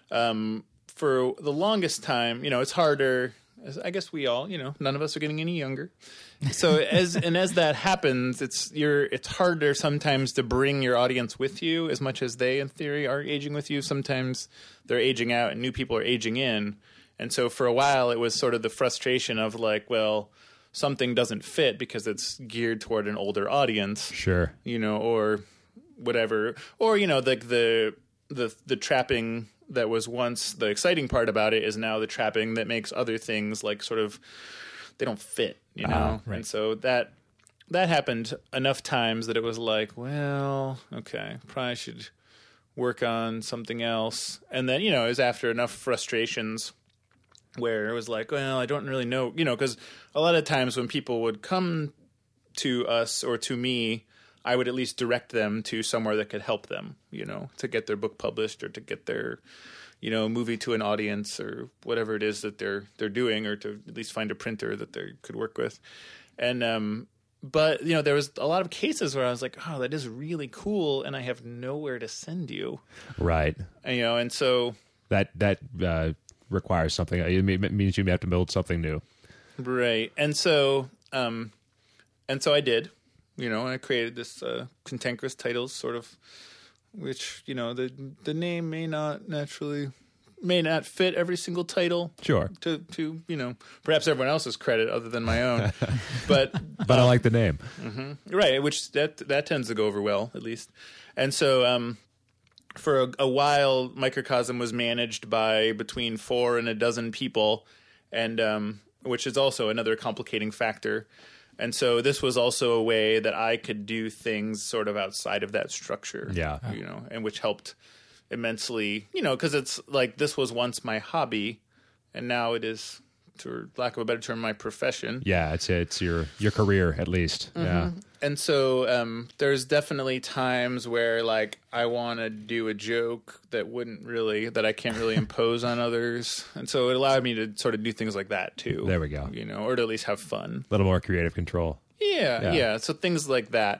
um, for the longest time, you know, it's harder. As I guess we all, you know, none of us are getting any younger. So as and as that happens, it's you're it's harder sometimes to bring your audience with you as much as they, in theory, are aging with you. Sometimes they're aging out and new people are aging in. And so for a while, it was sort of the frustration of like, well, something doesn't fit because it's geared toward an older audience. Sure. You know, or whatever, or you know, like the the the trapping that was once the exciting part about it is now the trapping that makes other things like sort of they don't fit, you know. right. And so that that happened enough times that it was like, well, okay, probably should work on something else. And then, you know, it was after enough frustrations where it was like, well, I don't really know, you know, because a lot of times when people would come to us or to me, I would at least direct them to somewhere that could help them, you know, to get their book published or to get their, you know, movie to an audience or whatever it is that they're they're doing, or to at least find a printer that they could work with. And um, but you know, there was a lot of cases where I was like, oh, that is really cool, and I have nowhere to send you, Right. and, you know, and so That that uh, requires something. It means you have to build something new. right, and so um, and so I did. You know, and I created this uh, cantankerous titles, sort of, which, you know, the the name may not naturally, may not fit every single title. Sure. To, to you know, perhaps everyone else's credit other than my own. but, But I like the name. right, which that that tends to go over well, at least. And so um, for a, a while, Microcosm was managed by between four and a dozen people, and um, which is also another complicating factor. And so this was also a way that I could do things sort of outside of that structure. Yeah. You know, and which helped immensely, you know, because it's like this was once my hobby, and now it is, for lack of a better term, my profession. Yeah, it's it's your your career at least. Yeah. And so um, there's definitely times where like I want to do a joke that wouldn't really, that I can't really impose on others. And so it allowed me to sort of do things like that too. There we go. You know, or to at least have fun. A little more creative control. Yeah, Yeah. yeah. So things like that.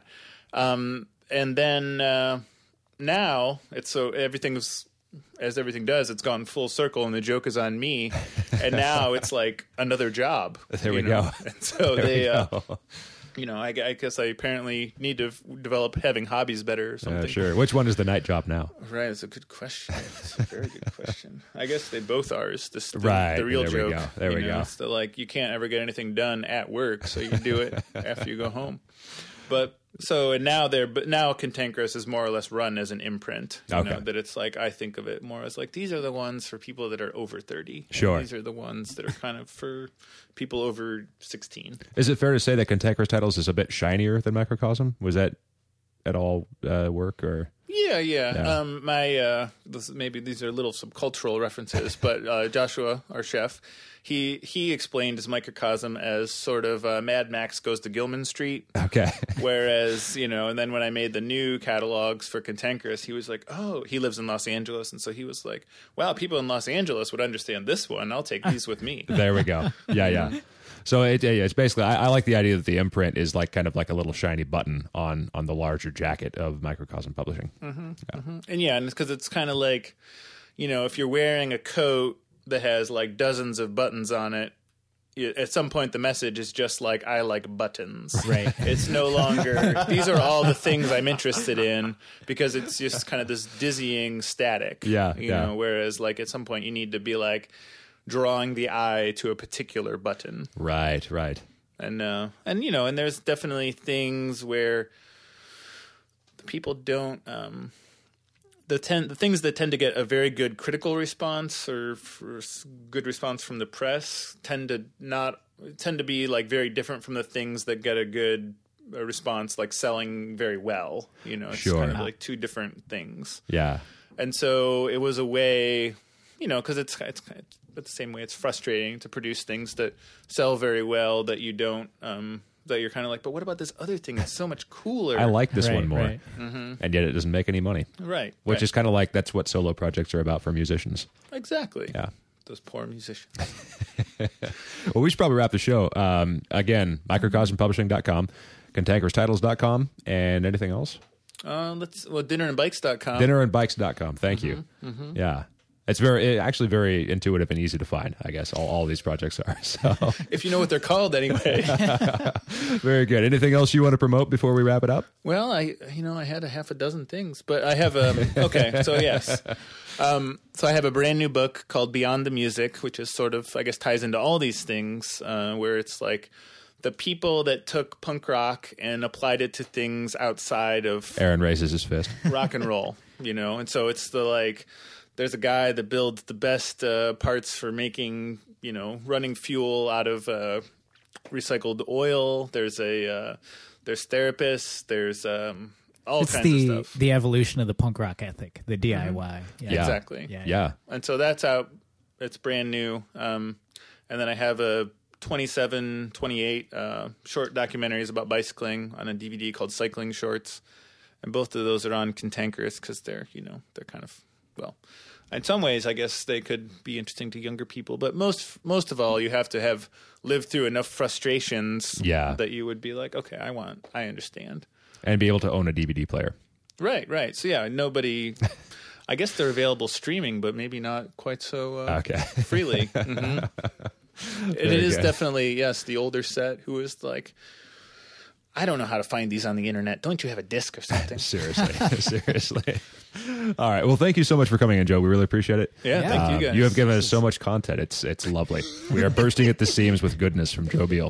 Um, and then uh, now it's so everything's, as everything does, it's gone full circle and the joke is on me. And now it's like another job. There you we know? go. And so There we they, uh, go. you know, I, I guess I apparently need to f- develop having hobbies better or something. Uh, sure. Which one is the night job now? Right, it's a good question. It's a very good question. I guess they both are. It's just the, Right, the real there we joke. go. There you we know, go. It's the, like, you can't ever get anything done at work, so you do it after you go home. But so and now they're but now Cantankerous is more or less run as an imprint. You Okay. know, that it's like I think of it more as like these are the ones for people that are over thirty. and Sure. these are the ones that are kind of for people over sixteen. Is it fair to say that Cantankerous Titles is a bit shinier than Microcosm? Was that at all uh, work or? Yeah, yeah. Yeah. Um, my uh, this, maybe these are little subcultural references, but uh, Joshua, our chef, he he explained his Microcosm as sort of uh, Mad Max Goes to Gilman Street. Okay. Whereas, you know, and then when I made the new catalogs for Cantankerous, he was like, oh, he lives in Los Angeles. And so he was like, wow, people in Los Angeles would understand this one. I'll take these with me. There we go. Yeah, yeah. So it, yeah, it's basically, I, I like the idea that the imprint is like kind of like a little shiny button on on the larger jacket of Microcosm Publishing. And yeah, and it's because it's kind of like, you know, if you're wearing a coat that has like dozens of buttons on it, at some point the message is just like, I like buttons. Right. It's no longer, these are all the things I'm interested in, because it's just kind of this dizzying static. Yeah, You yeah. know, whereas like at some point you need to be like drawing the eye to a particular button. Right, right. And, uh, and, you know, and there's definitely things where people don't, um, the ten, the things that tend to get a very good critical response or for s- good response from the press tend to not tend to be like very different from the things that get a good uh, response, like selling very well. You know, it's Sure. kind of like two different things. Yeah. And so it was a way, you know, because it's it's it's the same way. It's frustrating to produce things that sell very well that you don't. Um, that you're kind of like, but what about this other thing that's so much cooler? I like this Right, one more. right. And yet it doesn't make any money. right, Which right. is kind of like that's what solo projects are about for musicians. exactly. Yeah. Those poor musicians. Well, we should probably wrap the show. Um, again, microcosm publishing dot com, cantankerous titles dot com, and anything else? Uh, let's well, dinner and bikes dot com. dinner and bikes dot com. Thank you. Mm-hmm, Yeah. It's very, it, actually very intuitive and easy to find, I guess, all, all these projects are. So, If you know what they're called, anyway. very good. Anything else you want to promote before we wrap it up? Well, I you know I had a half a dozen things, but I have a okay. So yes, um, so I have a brand new book called Beyond the Music, which is sort of I guess ties into all these things, uh, where it's like the people that took punk rock and applied it to things outside of Aaron raises his fist. rock and roll, you know, and so it's the like. There's a guy that builds the best uh, parts for making, you know, running fuel out of uh, recycled oil. There's a uh, there's therapists. There's um, all It's kinds the of stuff. the evolution of the punk rock ethic, the D I Y. Yeah. Yeah. Exactly. Yeah. Yeah. And so that's out. It's brand new. Um, and then I have a twenty-seven, twenty-eight uh, short documentaries about bicycling on a D V D called Cycling Shorts. And both of those are on Cantankerous because they're, you know, they're kind of, well, in some ways, I guess they could be interesting to younger people. But most most of all, you have to have lived through enough frustrations Yeah. that you would be like, okay, I want, I understand. And be able to own a D V D player. Right, right. So yeah, nobody. I guess they're available streaming, but maybe not quite so uh, Okay. freely. hmm It Very is good. definitely yes, the older set who is like, I don't know how to find these on the internet. Don't you have a disc or something? Seriously. Seriously. All right. Well, thank you so much for coming in, Joe. We really appreciate it. Yeah, Yeah. thank Um, you guys. you have given us so much content. It's it's lovely. We are bursting at the seams with goodness from Joe Beal.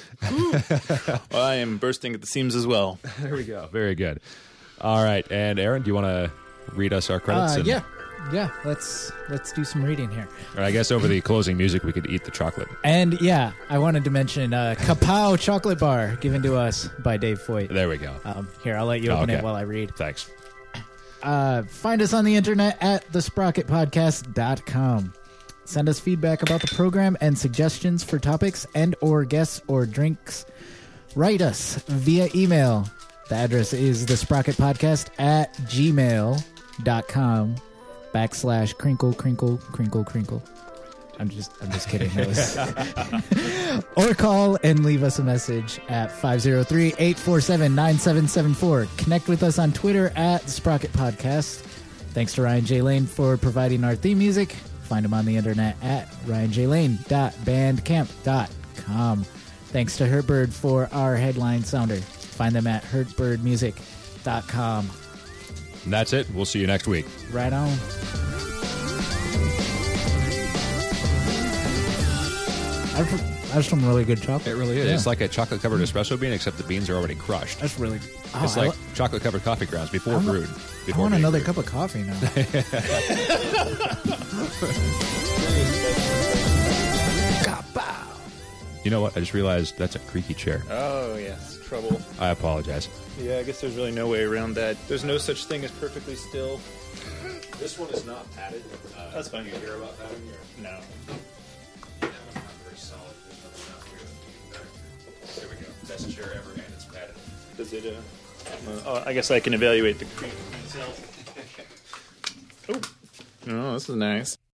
Well, I am bursting at the seams as well. There we go. Very good. All right. And Aaron, do you want to read us our credits? Uh, And- yeah. Yeah. Let's let's do some reading here. Or I guess over the closing music, we could eat the chocolate. And yeah, I wanted to mention uh, Kapow Chocolate Bar given to us by Dave Foyt. There we go. Um, here, I'll let you open Okay. it while I read. Thanks. Uh, find us on the internet at the sprocket podcast dot com. Send us feedback about the program and suggestions for topics and or guests or drinks. Write us via email. The address is the sprocket podcast at gmail dot com backslash crinkle crinkle crinkle crinkle. I'm just I'm just kidding. That was- or call and leave us a message at five oh three, eight four seven, nine seven seven four. Connect with us on Twitter at the Sprocket Podcast. Thanks to Ryan J. Lane for providing our theme music. Find him on the internet at ryan j lane dot bandcamp dot com. Thanks to Hurtbird for our headline sounder. Find them at hurt bird music dot com. And that's it. We'll see you next week. Right on. That's some really good chocolate. It really is. Yeah. It's like a chocolate covered espresso bean, except the beans are already crushed. That's really. Oh, It's I like lo- chocolate covered coffee grounds before I wa- brewed. I Before want being another brewed. cup of coffee now. Kapow. You know what? I just realized that's a creaky chair. Oh yes, trouble. I apologize. Yeah, I guess there's really no way around that. There's no such thing as perfectly still. This one is not padded. Uh, That's fine. You hear about padding? Or? No. Not very solid. There's nothing out here. There we go. Best chair ever, and it's padded. Does it? Uh, oh, I guess I can evaluate the cream myself. Oh, oh, this is nice.